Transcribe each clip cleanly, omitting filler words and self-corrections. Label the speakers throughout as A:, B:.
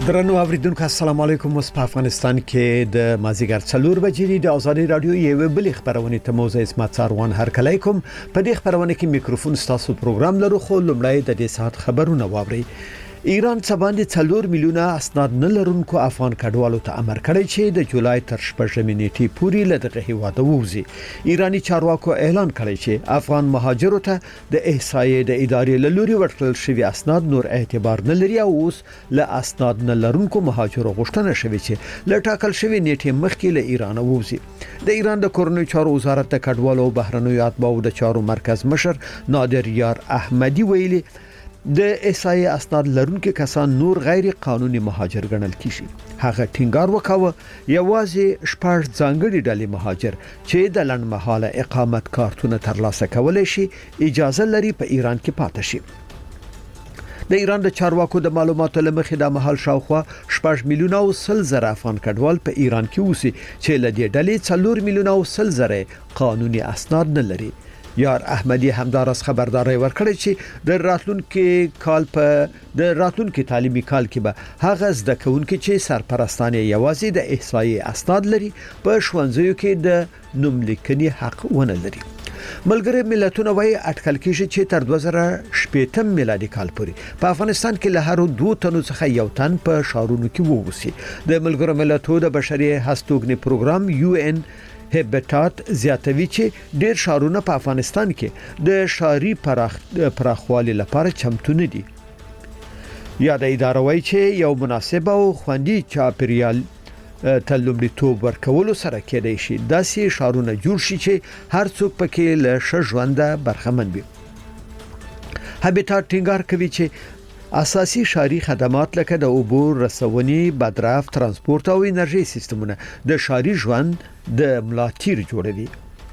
A: درنو اوریدونکو السلام علیکم. په افغانستان کې د مازیګر 4 بجې د ازادي رادیو یو بل خبرونه ته موضوع اسمت ساروان هر کله کوم په دې خبرونه کې میکروفون ستاسو پروګرام لرو. خو لمړی د دې ساعت خبرونه واوري. ایران څباندې 4 میلیونه اسناد نه لرونکو افغان کډوالو ته امر کړی چې د جولای تر 14 نیټې پورې له دغه هیواده ووزي. ایرانی چارواکو اعلان کړی چې افغان مهاجرو ته د احصایې د ادارې له لوري ورکړل شوی اسناد نور اعتبار نه لري او اوس له اسناد نه لرونکو مهاجرو غوښتنه شوی چې له ټاکل شوی نیټې مخکې له ایران ووزي. د ایران د کورنۍ چارو وزارت د کډوالو او بهرنیو اتباعو د چارو مرکز مشر نادر یار احمدی ویلي د احصایې اسناد لرونکو کسان نور غیر قانوني مهاجر ګڼل کیږي. هغه ټینګار وکاوه یوازې شپږ ځانګړي ډلې مهاجر چې د لنډمهاله اقامت کارتونه ترلاسه کولای شي اجازه لري په ایران کې پاتې شي. د ایران د چارواکو د معلوماتو لمخې د محل شاوخوا 4 میلیونه او 100 زره افغان کډوال په ایران کې اوسي چې له دې ډلې 4 میلیونه او 100 زره قانوني اسناد نه لري. یار احمدی همدارس خبرداري ورکړی چې د راتلونکي تعلیمي کال کې به هغه زده کوونکي چې سرپرستانه یوازې د احصایې اسناد لري په ښوونځیو کې د نوملیکنې حق ونه لري. ملګری ملتونه وايي اټکل کېږي چې تر 2018 میلادي کال پورې په افغانستان کې له هر 2 تنو څخه یو تن په شارونو کې ووسی. د ملګرو ملتونو د بشري هستوګنې پروګرام UN هبټات زیاتوي چې ډیر شارونه په افغانستان کې د شاري پراخوالي لپاره چمتو نه دي. یا د اداره وایي چې یو مناسب او خوندي چاپیریال تلومړیتوب ورکولو سره کېدای شي داسې شارونه جوړ شي چې هر څوک پکې له ښه ژوند برخمن وي. هبټات ټینګار کوي چې اساسي شاري خدمات لکه د اوبو رسونې، بدرف، ترانسپورت او انرژي سیستمونه د شاري ژوند د ملاتیر جوړوي.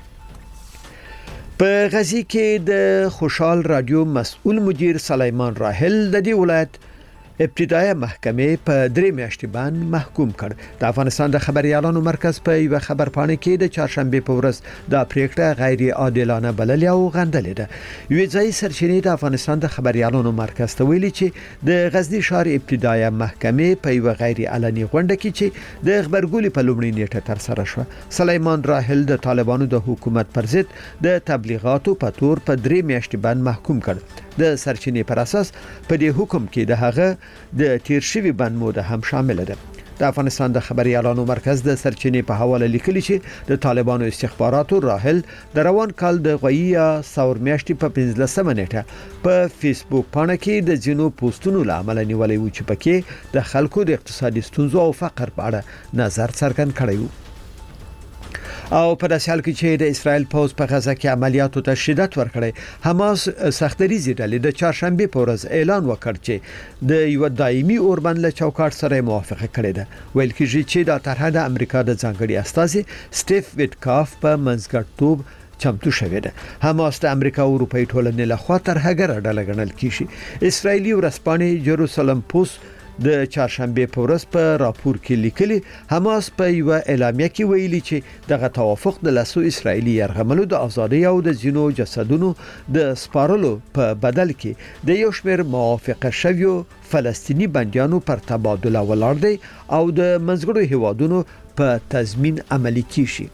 A: په غزي کې د خوشحال رادیو مسؤل مدیر سلیمان راحل د دې ولایت ابتدایي محکمې په 3 میاشتې باندې محکوم کړ. د افغانستان د خبريالانو مرکز په یو خبرپاڼه کې د چهارشنبه په ورځ د پریکړه غیر عادلانه بلل او غندلې ده. یو ځای سرچینې د افغانستان د خبريالانو مرکز ته ویلي چې د غزنی شهر ابتدایي محکمې په یو غیر علني غونډه کې چې د خبرګولې په لومړي نیټه تر سره شو، سلیمان راحل د طالبانو د حکومت پر ضد د تبلیغاتو په تور په 3 میاشتې باندې محکوم کړ. د سرچینې پر اساس په دې حکم کې د هغه د تیر شوی بند موده هم شامل ده. د افغانستان د خبريالانو مرکز د سرچینې په حواله لیکلي چې د طالبانو استخباراتو راحل د روان کال د غویا ثور میاشتې په 15 نیټه په فیسبوک باندې کې د جنو پوسټونو لامل نیولې و چې پکې د خلکو د اقتصادي ستونزو او فقر په اړه نظر څرګند کړی و. او په داسې حال کې چې د اسرائیل پوز په غزه کې عملیاتو ته شدت ورکړي، حماس سختریزي ډلې د چهارشنبه په ورځ اعلان وکړ چې د یو دایمي اوربند له چوکاټ سره موافقه کړې ده. ویل کېږي چې دا طرحه د امریکا د ځانګړي استازي سټیف ویټکاف په منځګړیتوب چمتو شوې ده. حماس د امریکا او اروپאי ټولنې له خوا تر هغه ډله ګڼل کیږي. اسرایلی ورځپاڼې جروسلم پوسټ د چهارشنبه په ورځ په راپور کې لیکلي حماس په یو اعلامیه کې ویلي چې دغه توافق د لاسو اسرایلی يرغملو د ازادي او د جنو جسدونو د سپارلو په بدل کې د یو شمېر موافقه شویو فلسطینی بنديانو پر تبادله ولاړ دی او د منځګړو هیوادونو په تضمین عملی کیږي.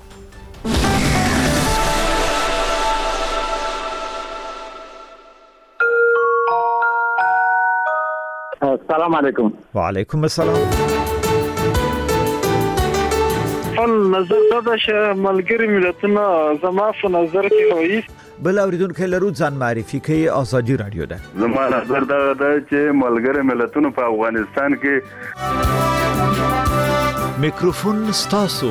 B: السلام علیکم.
A: وعلیکم السلام.
C: نظر دا چې ملګری ملتونه زما په نظر کې وایي
A: بل اوریدونکو لرو ځان معرفي کوي ازادي رادیو ده.
D: زما نظر دا چې ملګری ملتونه په افغانستان کې
A: میکروفون ستاسو.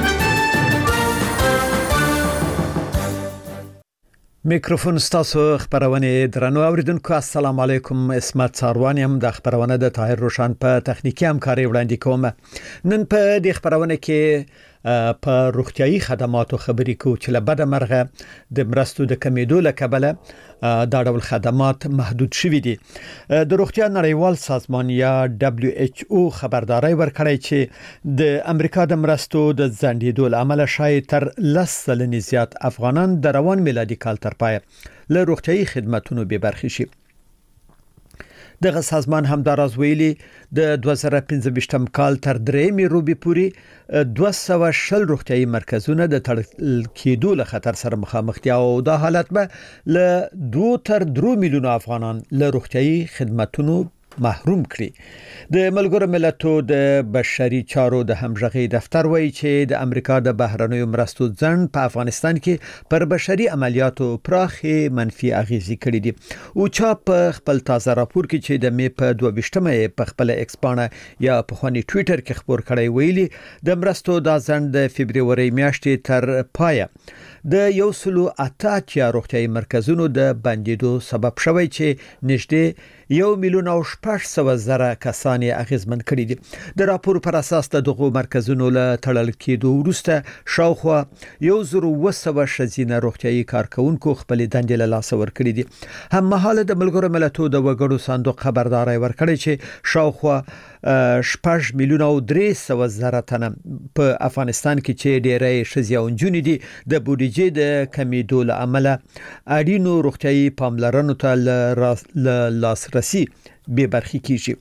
A: میکروفون ستاسو خبرونه درنو اوریدونکو السلام علیکم. اسمت ساروان هم د خبرونه د طاهر روشن په تخنیکی همکاري وړاندې کوم. نن په دې خبرونه کې په روغتيایي خدماتو خبرې کوو چې له بده مرغه د مرستو د کمیدو له کبله دا ډول خدمات محدود شوي دي. د روغتیا نړیوال سازمان یا WHO خبرداري ورکړی چې د امریکا د مرستو د ځنډېدو لامل شاید تر 10 سلنې زیات افغانان د روان میلادي کال تر پای له روغتيایي خدماتونو به برخې شي. دغه سازمان همداراز ویلي د 2015 کال تر 3 روبي پورې 220 روغتيایي مرکزونه د تړل کېدو له خطر سره مخامخ دي او دا حالت به له 2 تر 3 میلیون افغانان له روغتيایي خدماتونو محروم کړي د ملګرو ملتونو د بشري چارو د همغږي دفتر وایي چې د امریکا د بهرنیو مرستو ځنډ په افغانستان کې پر بشري عملیاتو پراخه منفي اغیزې کړې دي او چا په خپل تازه راپور کې چې د می په 22مه په خپل ایکس پاڼه یا په خوني ټوئیټر کې خبر کړی ویلي د مرستو د ځنډ د فبرवरी میاشتې تر پایه د 108 روغتيایي مرکزونو د بندیدو سبب شوی چې نږدې 1 میلیون او 800,000 کسان اغیزمن کړي دي د راپور پر اساس د دغو مرکزونو له تړل کېدو وروسته شاوخوا 1,200 شزینه روغتيایي کارکونکو خپل دندې له لاس ورکړي دي هم مهاله د ملګرو ملتونو د وګړو صندوق خبرداري ورکړي چې شاوخوا 6 میلیون او 300,000 تنه په افغانستان کې چې ډېرې شزیا او جونې دي د بودیجې د کمیدو له امله اړینو روغتيایي پاملرنو ته لاسرسي به برخي کیږي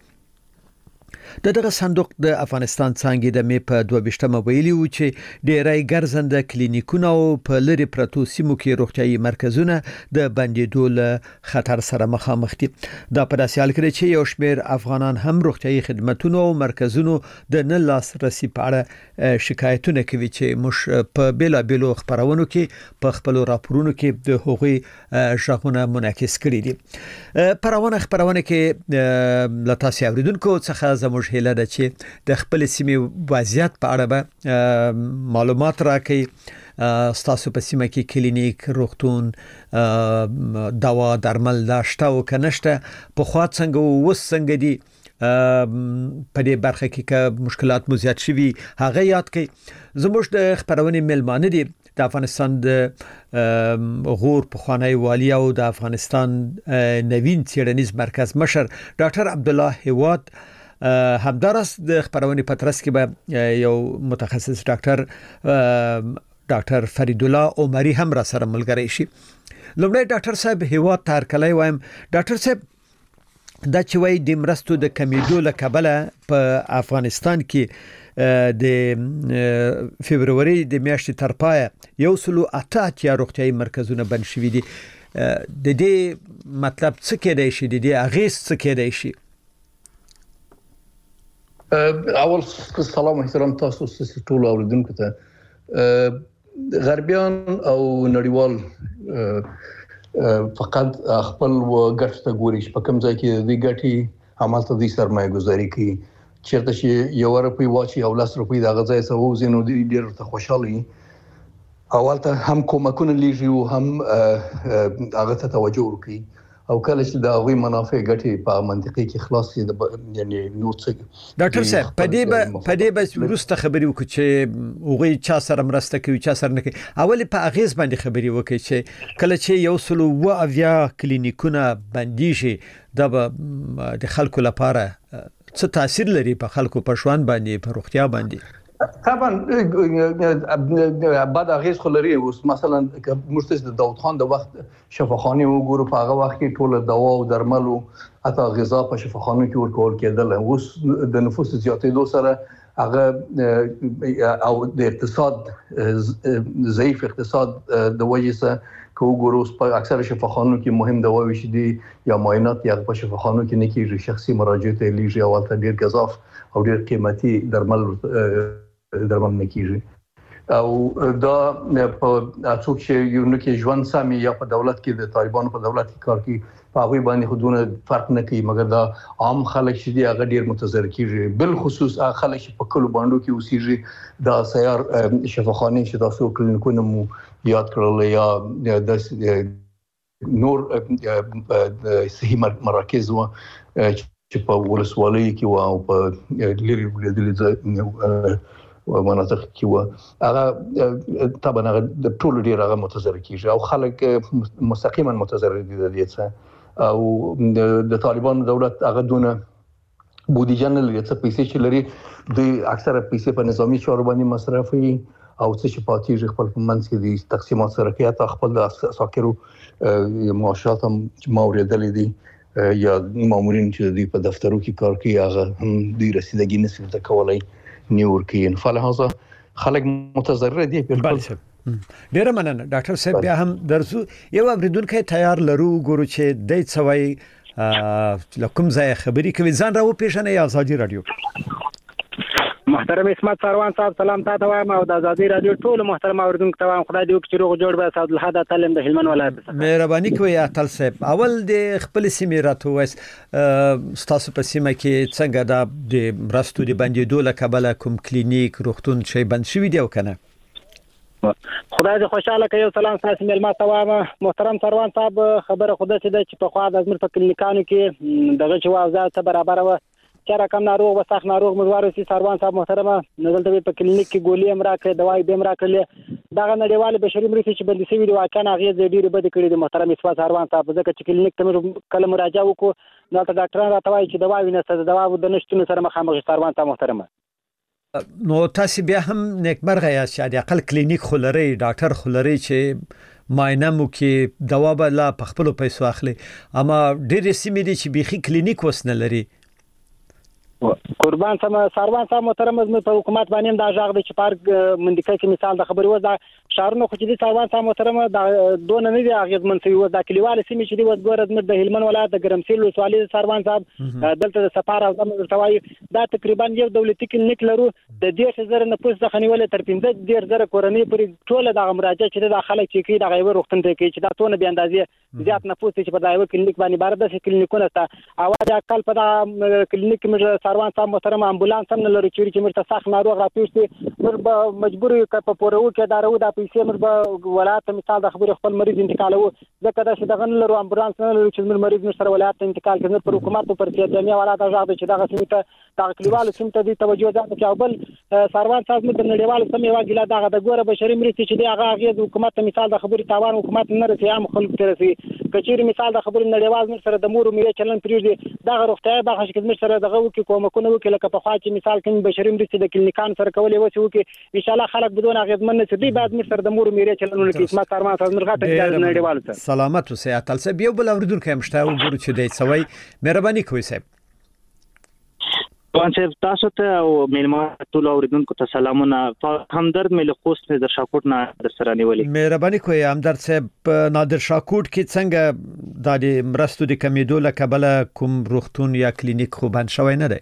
A: دغه صندوق د افغانستان څنګه د می په 22مه ویلي و چې ډېرای ګرځنده کلینیکونه او په لری پرتو سیمو کې روغتيایي مرکزونه د بندیدو له خطر سره مخامخ دي دا په داسې حال کې چې یو شمېر افغانان هم روغتيایي خدماتونو او مرکزونو د نه لاسرسي په اړه شکایتونه کوي چې مش په بیلابیلو خبرونو کې په خپل راپورونو کې د هغوی ژغونه منعکس کړي دي خبرونه کې لتاسي اوریدونکو څخه زموږ هیله ده چې د خپل سیمې وضعیت په اړه به معلومات راکړي ستاسو په سیمه کې کلینیک روغتون دوا درمل داشته او کنهشته په خوا څنګه وس څنګه دي په دې برخه کې که مشکلات مو زیات شوي هغه یاد کړئ زموږ د خبرونې ملمانه دي د افغانستان د غور په خوانی والی او د افغانستان نوین څېړنیز مرکز مشر ډاکټر عبد الله هیواد همدارس د خبرونې پترس کې به یو متخصص ډاکټر فرید الله عمری هم را سره ملګری شي لومړی ډاکټر صاحب هیواد تارکلای وایم ډاکټر صاحب دا چې وای د مرستو د کمیدو له کبله په افغانستان کې د فبرवरी د میاشتې تر پایه 108 روغتيایي مرکزونه بند شوي دي د دې مطلب څه کېدای شي د دې اغیز څه کېدای شي
E: اول سلام احترام تاسو ټول اوریدونکو ته غربیان او نړیوال فقط خپل ګټ ته ګوري چې په کوم ځای کې د ګټي عمل ته د سرمایه گذاري کوي چیرته چې یو روپی واچي او 10 روپی د غځای سو زینو ډیر ته خوشاله اول ته هم کومکونه لیږي او هم هغه ته توجه وکړي او کله چې د هغوی منافع ګټي په منطقي کې خلاص یعنی نو څه
A: ډاکټر صاحب په دې بس ورسته خبري وکړي چې هغوی چا سره مرسته کوي چا سره نه کوي اول په اغیز باندې خبري وکړي چې کله چې یو سلو و اویا کلینیکونه بندي شي د خلکو لپاره څه تاثیر لري په خلکو په ژوند باندې په روغتیا باندې
E: طبعا بعد اغیز خلري اوس مثلا مرتضی د داوود خان د وخت شفاخانه وګورو په هغه وخت کې ټول دوا او درمل او حتی غذا په شفاخانو کې ورکول کېدل اوس د نفوس زیاتېدو سره هغه او د اقتصاد ضعیف اقتصاد د وجې سره کوګورو په اکثر شفاخانو کې مهم دواوي شدي یا معاینات یا په شفاخانو کې نه کېږي شخصي مراجعه ته لیږي او ته ډیر غذاف او ډیر قیمتي درمل نه کیږي او دا په څوک چې یو نه کې ژوند سامي یا په دولت کې د طالبانو په دولت کې کار کوي په هغه باندې خودونه فرق نه کوي مګر دا عام خلک چې دی هغه ډیر متضرر کیږي بل خصوص هغه خلک چې په کلو باندې کې اوسېږي دا سیار شفاخانه چې تاسو کلینیکونه مو یاد کړل یا د نور صحي مراکز و چې په ولسوالۍ کې و او په لری ولادي مناطق کې و هغه طبعا د ټولو ډیر هغه متضرر کیږي او خلک مستقیما متضرر دي د دې څخه او د طالبانو دولت هغه دونه بودیجه نه لري څه پیسې چې لري د اکثره پیسې په نظامی چارو باندې مصرفي او څه چې پاتې خپل منځ کې د تقسیمات سره کې خپل د ساکرو معاشات هم ماوریدل دي یا مامورین چې دوی په دفترو کې کار کوي هغه هم دوی رسیدګي نشي کولای نیور کوي. فلهذا خلک متضرر دي.
A: بالکل ډیره مننه ډاکټر صاحب. بیا هم درسو یو اوریدونکو تیار لرو ګورو چې د څوي لکم ځای خبري کوي ځان راو پیښنه یا ازادي رادیو.
F: محترم اسمت سروان صاحب سلام تاسو وایم او د ازادي رادیو ټول محترم اوریدونکو ته وایم خدای دې وکړي چې روغ جوړ به سعد الحد تعلم د هلمند ولایت څخه. مهرباني
A: کوي اتل صاحب. اول د خپل سیمې راته وایس تاسو په سیمه کې څنګه د مرستو د بندیدو له کبله کوم کلینیک روغتون شي بند شوی دی او کنه؟
F: خدای دې خوشاله کړي. سلام تاسو ملما توام محترم سروان صاحب. خبره خدای چې په خوا د ازمر په کلینیکانو کې دغه چې واځه ته برابر و چې رقم ناروغ وسخ ناروغ مزوار سي سروان صاحب محترمه نزلته په کلینیک کې ګولې امرا کړې دوايي به امرا کړلې دا نړیواله بشري مرستې چې بندي سوي دی واقعا هغه ډېری بد کړی دی محترم اسفا سروان صاحب. ځکه چې کلینیک ته کله مراجعه وکړو نو ته ډاکټران راته وایي چې دوايي نه ستاسو دوا د نشټونو سره مخامخ سروان صاحب محترمه.
A: نو تاسو بیا هم نیکمرغه یاست چې د اقل کلینیک خلری ډاکټر خلری چې معاینه مو کې دوا به لا په خپل پیسو اخلي اما ډېر سیمې دي چې بيخي کلینیک وسنه لري.
F: قربان سم سروان صاحب محترم زموږ په حکومت باندې دا ژغ د چپارک منډکې کې مثال د خبري وځه شهرونو خو چې د سروان صاحب محترم دا دون نه دی اغیز منسوي و د کلیوال سیمې چې دی وګور د هلمند ولایت د ګرمسیل ولسوالۍ سروان صاحب دلته د سفار او توای دا تقریبا یو دولتي کلینیک لرو د 10000 نه پوس ځخنی ولې تر 15000 کورنۍ پرې ټول د مراجعه چې د خلک چې کی د غیور وختن ته کې چې دا تونه به اندازې زیات نه پوس چې په دایو کلینیک باندې بار د کلینیکونه ته اواز اقل په دا کلینیک کې سروان صاحب محترم امبولانس هم نه لري چې مرته سخت ناروغ راپېښتي مر مجبور په پورو کې دارو د پیسې مر ولایت مثال د خبر خپل مریض انتقالو ځکه دا چې دغه لرو امبولانس نه لري چې مریض نشره ولایت انتقال کوي پر حکومت پر سیاسي ولایت ځاګه چې دغه سیمه د کلیوالو سیمه ته توجه ځکه چې اول سروان صاحب د نړیوالو سیمه واګلا دغه د ګوره بشري مرستې چې دی هغه د حکومت مثال د خبري تاوان حکومت نه رسي عام خلک ته رسي کچېری مثال د خبري نړیوال سره د مور میره چلن پریږدي دغه روغتیا به خدمت سره دغه وکي کومکونه وکي لکه په خوا چې مثال کوم بشري مرستې د کلینیکان سره کولې وسی وکي ان شاء الله خلک بدون غیرمن نه سدي بعد مر سره د مور میره چلنونه کې اسمت سروان صاحب مرغه ته نړیوال سره
A: سلامت اوسه اتل صاحب یو بل اوریدونکو همشته وګورو چې دی سوي مهرباني کوي صاحب.
G: وانچه تاسو ته او ملما ټول اوریدونکو ته سلامونه. همدرد مې له خوست نادر شاکوټ نه در سره نیولې.
A: مهرباني کوي همدرد صاحب نادر شاکوټ کې څنګه د مرستو د کمیدو له کبله کوم روغتون یا کلینیک خو بند شوی نه دی؟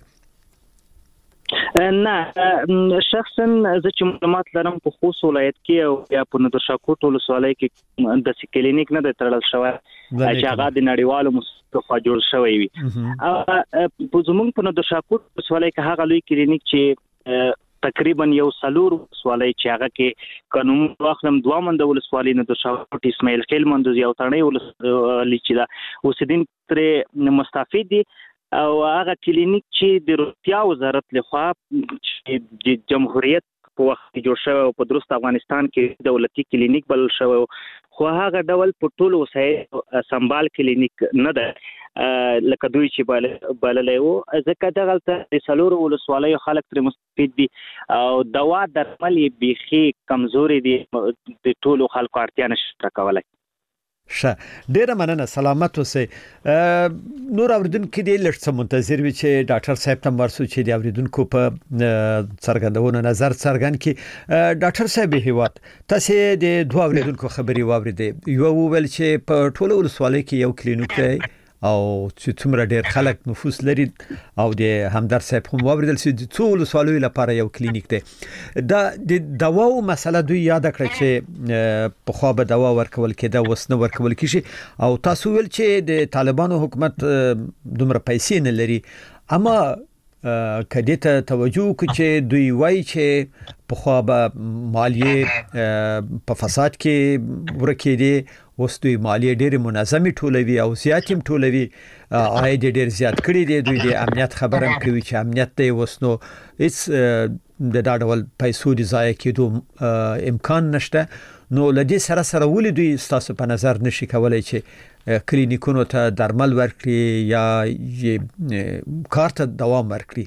G: نه شخصا زه چې معلومات لرم په خوست ولایت کې او یا په نادر شاکوټ ولسوالۍ کې د کلینیک نه د تړل شوی چې هغه د نړیوالو مصطفی جوړ شوی وي. په زمونږ په نادر شاکوټ ولسوالۍ کې هغه لوی کلینیک چې تقریبا یو سلور ولسوالۍ چې هغه کې قانون واخلم دوه مند ولسوالۍ نادر شاکوټ اسماعیل خیل مند یو تړنی ولسوالۍ چې دا اوسدین تر مستفید دي او هغه کلینیک چې د روغتیا وزارت لخوا د جمهوریت په وخت کې جوړ شوی او په درست افغانستان کې دولتي کلینیک بل شوی خو هغه ډول په ټول وسایل سنبال کلینیک نه ده لکه دوی چې بللې وو ځکه دغلته د سلور ولسوالۍ خلک تر مستفید دي او دوا درمل بيخي کمزوري دي د ټول خلکو اړتیا نشته کولای.
A: ښه ډیره مننه سلامت اوسئ. نور اوریدونکو دې لږ څه منتظر وي چې ډاکټر صاحب ته ورسو چې د اوریدونکو په څرګندونو نظر څرګند کړي. ډاکټر صاحب هیواد تاسو د دوه اوریدونکو خبري واوریدې یو ویل چې په ټولو ولسوالۍ کې یو کلینیک دی او چې څومره ډیر خلک نفوس لري او د همدرد صاحب هم واوریدل چې د ټول ولسوالۍ لپاره یو کلینیک دی. دا د دواو مسله دوی یاد کړ چې په خو به دوا ورکول کېده وسنه ورکول کیږي او تاسو ویل چې د طالبانو حکومت دومره پیسې نه لري اما کدی ته توجه وکړي چې دوی وایي چې په خو به مالیه په فساد کې ورکې دي اوس دوی مالیه ډېر منظمي ټولوي او زیاتیم ټولوي عاید ډېر زیات کړی دی. دوی د امنیت خبرم کوي چې امنیت دی وسنو هیڅ د ډاډول پیسو د ضایع کېدو امکان نشته. نو لدی سره ولې دوی تاسو په نظر نشي کولای چې کلینیکونو ته درمل ورکړي یا کارت دوام ورکړي؟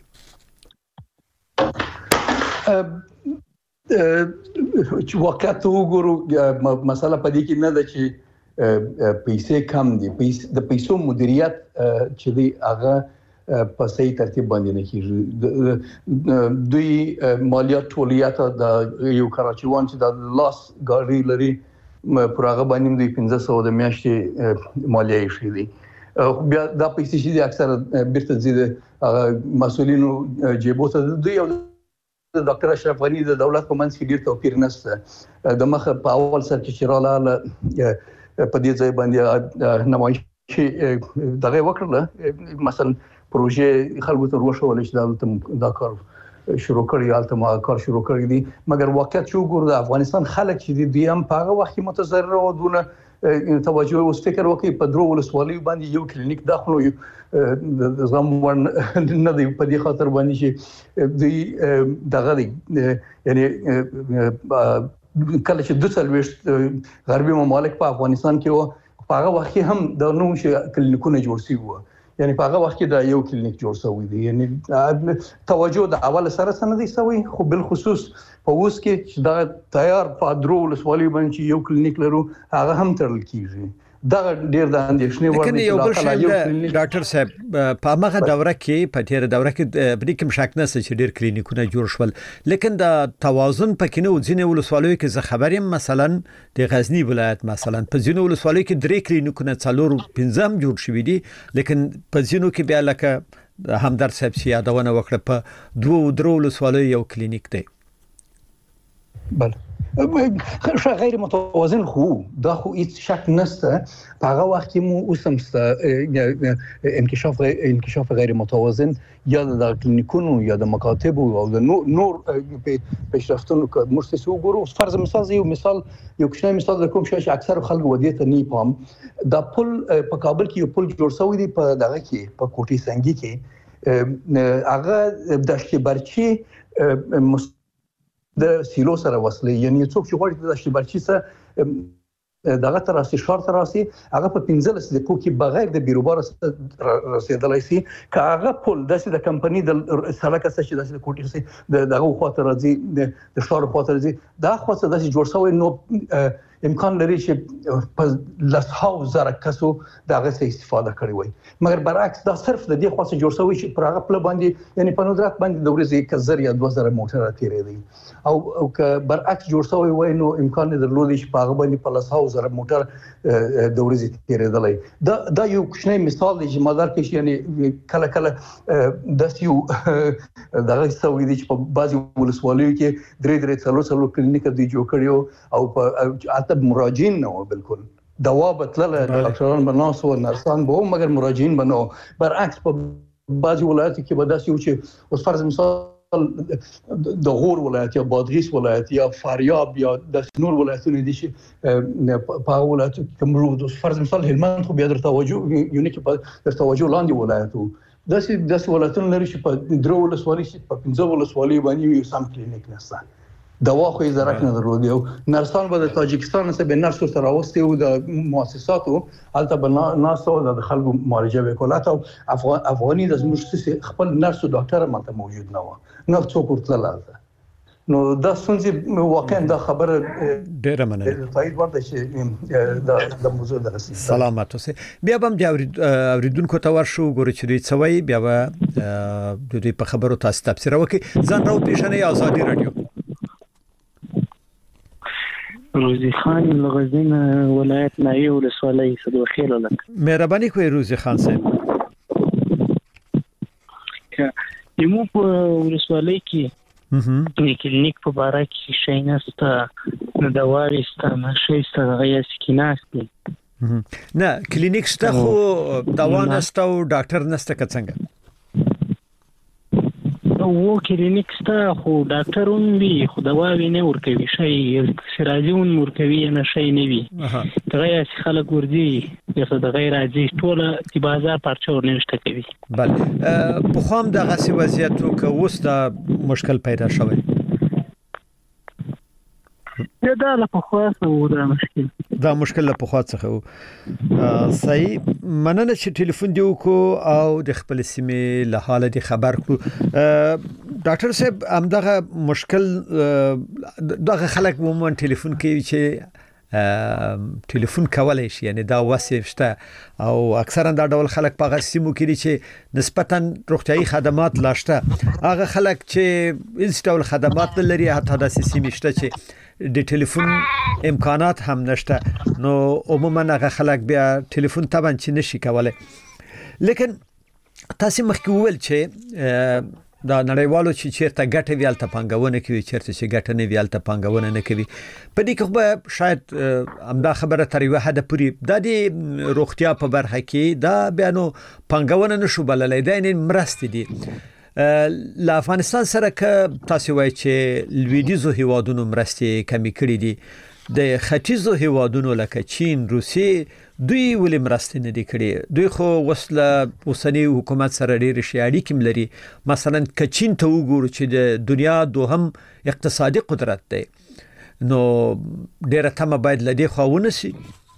E: چې واقعیت وګورو مسله پدې کې نه ده چې پیسې کم دي د پیسو مدیریت چې دی هغه په صحیح ترتیب باندې نه کیږي دوی مالیات ټولیات د یو کراچیوان چې د لاس ګاډي لري پر هغه باندې دوی 1500 د میاشتې مالیه شي دي بیا دا پیسې چې اکثر بیرته ځي مسؤلینو جیبو ته دوی د ډاکټر اشرف غنی د دولت په منځ کې ډیر توپیر نشته د مخه په اول سر کې شراله په دې ځای باندې نمایش دغه وکړه مثلا پروژه خلکو ته ورشول چې دا کار شروع کړی حالت ما کار شروع کړی دي مګر واقعیت چې وګورئ د افغانستان خلک چې دي هم په هغه وخت کې متضرر او دونه توجه او فکر وکړي په درو ولسوالۍ باندې یو کلینیک داخلو د زغم ور نه دی په دې خاطر باندې چې دوی دغه یعنی کله چې 200 غربي ممالک په افغانستان کې و په هغه وخت هم د نوم چې کلینیکونه جوړ شي وو یعنی په هغه وخت کې دا یو کلینیک جوړ شوی دی یعنی توجه د اول سره سند دی شوی خو بل خصوص په اوس کې چې دا تیار په درو ولسوالۍ باندې یو کلینیک لرو هغه هم ترل کیږي دا ډیر د اندېښنې وړ
A: دی یو بل شی ډاکټر صاحب په هغه دوره کې په تیر دوره کې بلې کوم شک نه چې ډیر کلینیکونه جوړ شول لیکن دا توازن پکې نه ځینې ولسوالیو کې زه خبریم مثلا د غزنی ولایت مثلا په ځینې ولسوالیو کې 3 کلینیکونه 4-5 جوړ شوي دي لیکن په ځینو کې بیا لکه همدرد صاحب چې یادونه وکړه په 2-3 ولسوالیو یو کلینیک دی
E: بله غیر متوازن خو دا خو هیڅ شک نشته په هغه وخت کې مو اوسم انکشاف غیر متوازن یا د کلینیکونو یا د مکاتب او د نور پیشرفتونو مرسته وګورو فرض مثال یو کوچنی مثال د کوم شي چې اکثر خلک ودی ته نه پام دا پل په کابل کې یو پل جوړ شوی دی په دغه کې په کوټي سنگي کې هغه د شبرچی د سیلو سره وصلې یعنی څوک چې غواړي د شبرچی سره دغه تراسي شار تراسي هغه په 15 دقیقو کې بغیر د بیروبار رسیدلای شي که هغه پل د کمپنی د سړک سره چې د کوټي سره دغه خاطر راځي د شار خاطر راځي دا خو څه د جوړ شوی نو امکان لري چې په لسهاو زره کسو دغه څه استفاده کړی وي مګر برعکس دا صرف د دې خاصه جوړ شوی چې پر هغه پل باندې یعنی په ندرت باندې د ورځې 1000 یا 2000 موټر تیرې دي او که برعکس جوړ شوی وي نو امکان درلودي چې په هغه باندې په لسهاو زره موټر د ورځې تیرېدلای دا یو کوچنی مثال دی چې مادر کې یعنی کله د یو دغه سوي دي چې په بعضي ولسوالیو کې 3 کلینیک دی جوړ کړیو او په مراجعین نه بالکل دوا بتلله ډاکټران بناسو نرسان به مګر مراجعین بنو برعکس په بعضي ولایتو کې به داسې و چې اوس فرض مثال د غور ولایت یا بادغیس ولایت یا فاریاب یا د نور ولایتونو دي چې په ولایتو کې مرو فرض مثال هلمند خو بیا در توجه یو نه کې در توجه لاندې ولایتو داسې ولایتونه لري چې په درو ولسوالۍ کې په 15 ولسوالۍ باندې یو سم کلینیک نشته دوا خو زراک نه درلودي او نرسان به د تاجکستان څخه به نرسو سره واستي او د مؤسساتو البته به ناسو د خلکو معالجه وکولات او افغاني د زموږ خپل نرسو ډاکټر ماته موجود نه و نو څوک ورتلل نو دا څنګه واقعا دا خبره
A: ډیره مننه
E: تایید ورته چې د موضوع درسي
A: سلامات اوسه بیا هم د اوریدونکو ته ورشو ګوري چې دوی څوي بیا د دوی په خبرو تاسو تفسیر وکي ځان راو پیښنې آزادي رادیو
G: روزي خان لغزین ولایت نایي ولسوالۍ صدو خیر لک
A: مهرباني کوي روزي خان صاحب
G: یمو په ولسوالۍ کې کلینیک په باره کې شي نسته نو دواوی ستانه شي ستاسو غیا سکیناستي
A: نه کلینیک شته خو دوا نسته او ډاکټر نسته څنګه
G: وو کلینیک ستا خو ډاکټرون وی خو دواوی نه ورکوي شي سراجون ورکوي نه شي نه وی دغه خلک وردي یا د غیر عادي ټوله په بازار پرچا ورنشته کوي
A: بل په خام دغه سی وضعیتو که اوس دا مشکل پیدا شوی
G: دا له پخوا
A: دا مشکل له پخوا څخه صحیح مننه چې ټلیفون دی وکړو او د خپل سیمې له حاله دی خبر کړو ډاکټر صاحب همدغه مشکل دغه خلک عموما ټلیفون کوي چې ټلیفون کولای شي، یعنی دا وسیله شته او اکثرا دا ډول خلک په غسیمو کې دي چې نسبتاً روغتيایي خدمات لاشته، هغه خلک چې هیڅ ډول خدمات نه لري، حتی د سیمې شته چې د ټلیفون امکانات هم نشته، نو عموما هغه خلک بیا ټلیفون طبعا چې نشي کولای. لیکن تاسو مخکې وویل چې دا نړیوالو چې چیرته ګټه ویالته پانګونه کوي، چیرته چې ګټه نه ویالته پانګونه نه کوي، په دې کې به شاید همدا خبره تر یو حد پورې د روغتیا په برخه کې دا بیانو پانګونه نشو بللای، دا نه مرستې دي. ل افغانستان سره که تاسو وایي چې لویدیزو هیوادونو مرستې کمی کړې دي، د ختیځو هیوادونو لکه چین، روسیې، دوی ولې مرستې نه دي کړې؟ دوی خو وسله اوسنی حکومت سره ډېر شي اړیکې لري. مثلا که چین ته وګورو چې د دنیا دوهم اقتصادي قدرت دی، نو ډېره تمه باید لدې خواونه شي.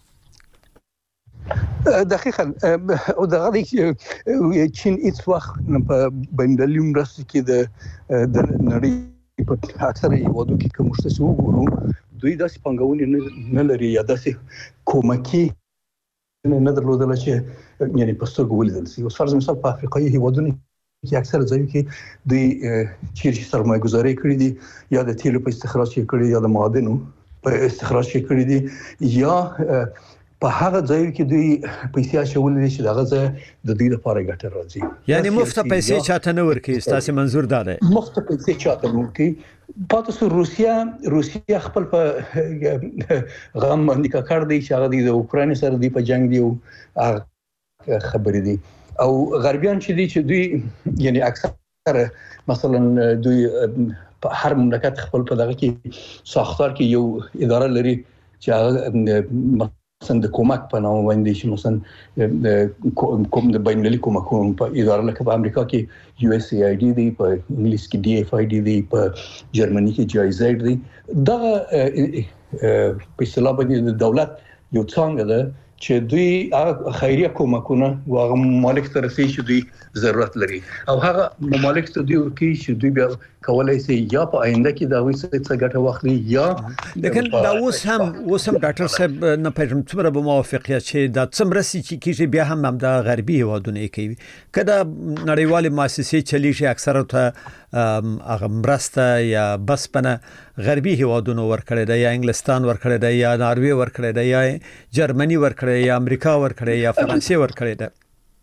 E: دقیقاً او دغه چین هیڅ وخت په بین‌المللي مرستو کې د نړۍ په اکثره هیوادو کې کوم څه وګورو، دوی داسې پانګونې نه لري یا داسې کومکی نه درلودل چې یعنی په سترګو ولیدل شي. اوس فرض مثال په افریقایي هیوادونو کې اکثره ځایو کې دوی چیرې سرمایه گذاري کړې دي، یا د تیلو په استخراج کې کړې، یا د معادنو په استخراج کې کړې دي، یا په هغه ځایو کې دوی پیسې اچولې دي چې دغه ځای د دوی لپاره ګټه راځي.
A: یعنی مفت پیسې چاته نه ورکوي، تاسو منظور دا دی؟
E: مفت پیسې چاته نه ورکوي. پاتې سو روسیا خپل په غم باندې کار دی چې هغه د اوکراین سره دی په جنگ دی او خبرې دي، او غربیان چې دي چې دوی یعنی اکثر مثلا دوی په هر مملکت خپل په دغه کې ساختار کې یو اداره لري چې هغه مثلا د کومک په نامه باندې چې مثلا کوم د بین‌المللي کومکونو په اداره لکه په امریکا کې USAID دی، په انګلیس کې DFID دی، په جرمني کې GIZ دی. دا په اصطلاح باندې د دولت یو څنګه ده چې دوی خیریه کومکونه واغ ممالک ته رسېږي چې دوی ضرورت لري، او هغه ممالک ته دوی ورکوي چې دوی بیا کولای شي یا په آینده کې دا وایي څه ګټه واخلي یا.
A: لیکن دا اوس هم ډاکټر صاحب نه پېژنم څومره به موافقه چې دا څومره چې کیږي بیا هم د غربي هیوادونه کوي. کله نړیوال مؤسسې چلیږي اکثره ته هغه مرسته یا بسپنه غربي هیوادونو ورکړی دی، یا انګلستان ورکړی دی، یا ناروی ورکړی دی، یا جرمني ورکړی، یا امریکا ورکړی، یا فرانسې ورکړی دی.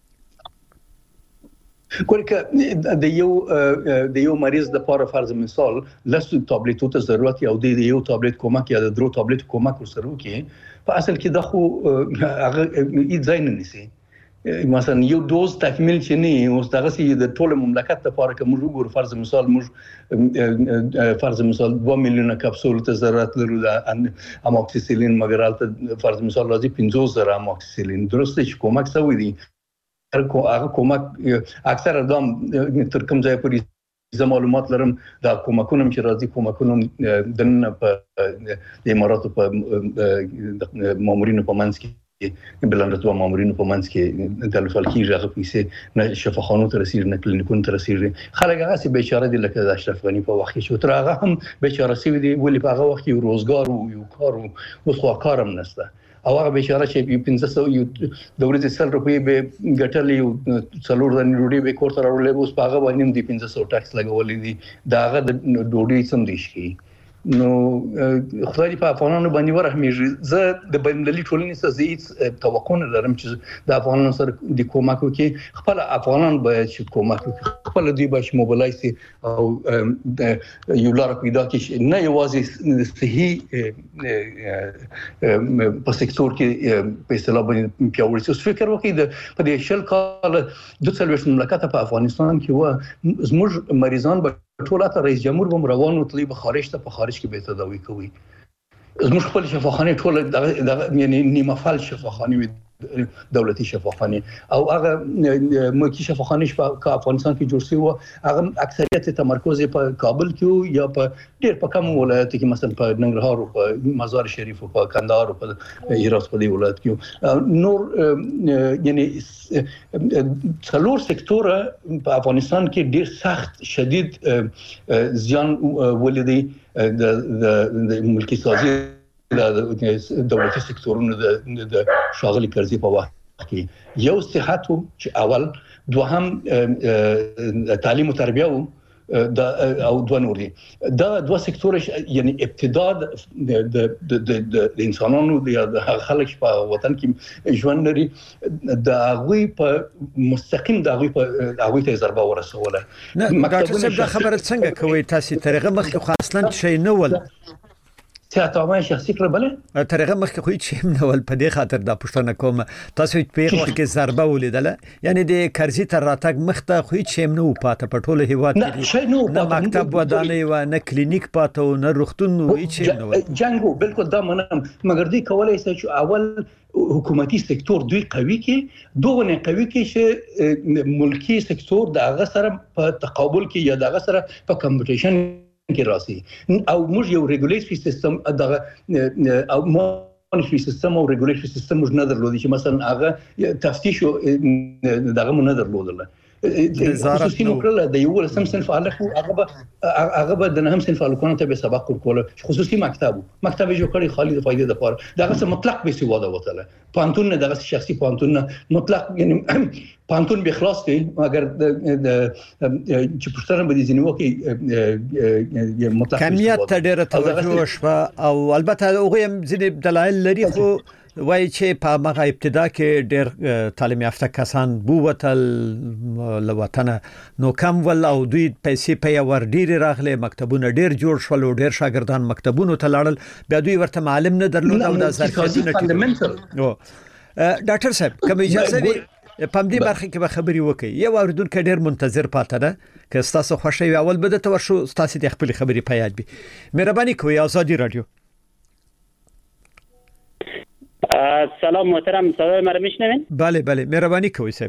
E: ګورکه د یو مریض د لپاره فرض مثال لسو تابلیتو ته ضرورت یا د یو تابلیت کومک یا د درو تابلیت کومک سره وکي، په اصل کې د خو هغه هیڅ ځای نه نیسي. مثلا یو دوز تکمیل چې نه اوس دغه سي د ټول مملکت لپاره کوم وګور فرض مثال موږ فرض مثال 2 میلیونه کپسول ته ضرورت لرو د اموکسیسیلین، مګر البته فرض مثال راځي 50,000 اموکسیسیلین. درسته چې کومک سوی دي، هغه کومک اکثر دام تر کوم ځای پورې زه معلومات لرم دا کومکونه چې راځي کومکونه د په اماراتو په مامورینو په منځ کې بلندتوا مامورینو په منځ کې د لفالکی هغه پیسې نه شفاخانو ته رسیږي نه کلینیکونو ته رسیږي. خلک هغه سي بیچاره دي لکه د اشرف غنی په وخت کې شو، تر هغه هم بیچاره سي دي ولې په هغه وخت کې روزګار او یو کار او خو کارم نشته، او هغه بیچاره چې 1500 یو د ورځې 100 روپۍ به ګټلې او څلور ځنې ډوډۍ به کور ته راوړلې، اوس په هغه باندې د 1500 ټاکس لګولې دي، دا هغه د ډوډۍ سم دي شي. نو خدای دې په افغانانو باندې ورحمېږي. زه د بین‌المللي ټولنې څخه هیڅ توقع نه لرم چې د افغانانو سره د کومک وکړي. خپل افغانان باید چې کومک وکړي، خپل دوی باید موبلایز شي او یو لار پیدا کړي، نه یوازې صحي په سکتور کې په اصطلاح باندې پیاوړی شي. فکر وکړي په دې شل کال 2 مملکت په افغانستان کې و زموږ مریضان به ټول اته رئیس جمهور به روان وتلی به خارج ته، په خارج کې به تداوی کوي. زموږ خپل شفاخانه ټول د یعنی نیمه فعال شفاخانه دولتي شفاخانه او هغه ملکی شفاخانه په افغانستان کې جوړ شوی و، هغه اکثریت تمرکز په کابل کې یا په ډېر په کم ولایت کې مثلا په ننګرهار او په مزار شریف او په کندهار او په هرات په دې ولایت کې نور یعنی څلور سکتور په افغانستان کې ډېر سخت شدید زیان ولیدي د ملکی سازي د دولتي سکتورونو د شاغلي کرزي په وخت کې یو صحت چې اول دوهم تعلیم او تربیه او دوه نور دي دا دوه سکتور یعنی ابتدا د انسانانو د خلک په وطن کې ژوند لري د هغه په مستقیم د هغه ته ضربه ورسوله.
A: ډاکټر صاحب دا خبره څنګه کوي تاسو طریقه مخکې اصلا شي نه ول
E: سیاست عامه شخصي کړ بله
A: طریقه مخکې خو چې نه ول په دې خاطر دا پښتنه کوم تاسو په وخت کې ضربه ولیدله یعنی د کرزي تر راتګ مخته خو چې نه و پاته په ټوله هیواد کې نه مکتب ودانې و نه کلینیک پاته و نه روغتون و هیڅ نه و
E: جنگو بالکل دا منم مګر دی کولای شي چې اول حکومتي سکتور دوی قوي کې دوه قوي کې چې ملکی سکتور د هغه سره په تقابل کې یا د هغه سره په کمپټیشن کې راسي او موږ یو ریګولیټري سیستم دغه او مونیټري سیستم او ریګولیټري سیستم موږ نه درلودي چې مثلا هغه تفتیش دغه نه درلودل خصوصي مکرله د یو لسم صنف هغه به د نهم صنف الکونو ته به سبق ورکول خصوصي مکتب جو کړی خالي د فائدې لپاره دغه مطلق به سواده وته پانتون نه دغه شخصي پانتون مطلق یعنی پانتون به خلاص دی مګر چې پښتنه به دي ځینو کې مطلق
A: کمیت ته ډیره توجه شوه او البته هغه هم ځینې دلایل لري خو وای چې په مغه ابتدا کې ډېر تعلیم یافته کسان بوتل لوطنه نو کم ول او دوی پیسې په ور ډېر راغله مکتبونه ډېر جوړ شول او ډېر شاګردان مکتبونو ته لاړل بیا دوی ورته معلم نه درلود او د ظرفیتونه ډاکټر صاحب کوم اجازه وي پم دې برخه کې به خبري وکي یو اوریدونکو ډېر منتظر پاتې ده که تاسو خوښي اول بده ته ورشو تاسو د خپل خبري په یاد بي مهرباني کوئ آزادی رادیو.
G: سلام محترم صدای مرا میشنوین؟
A: بله مهربانی کوی صاحب.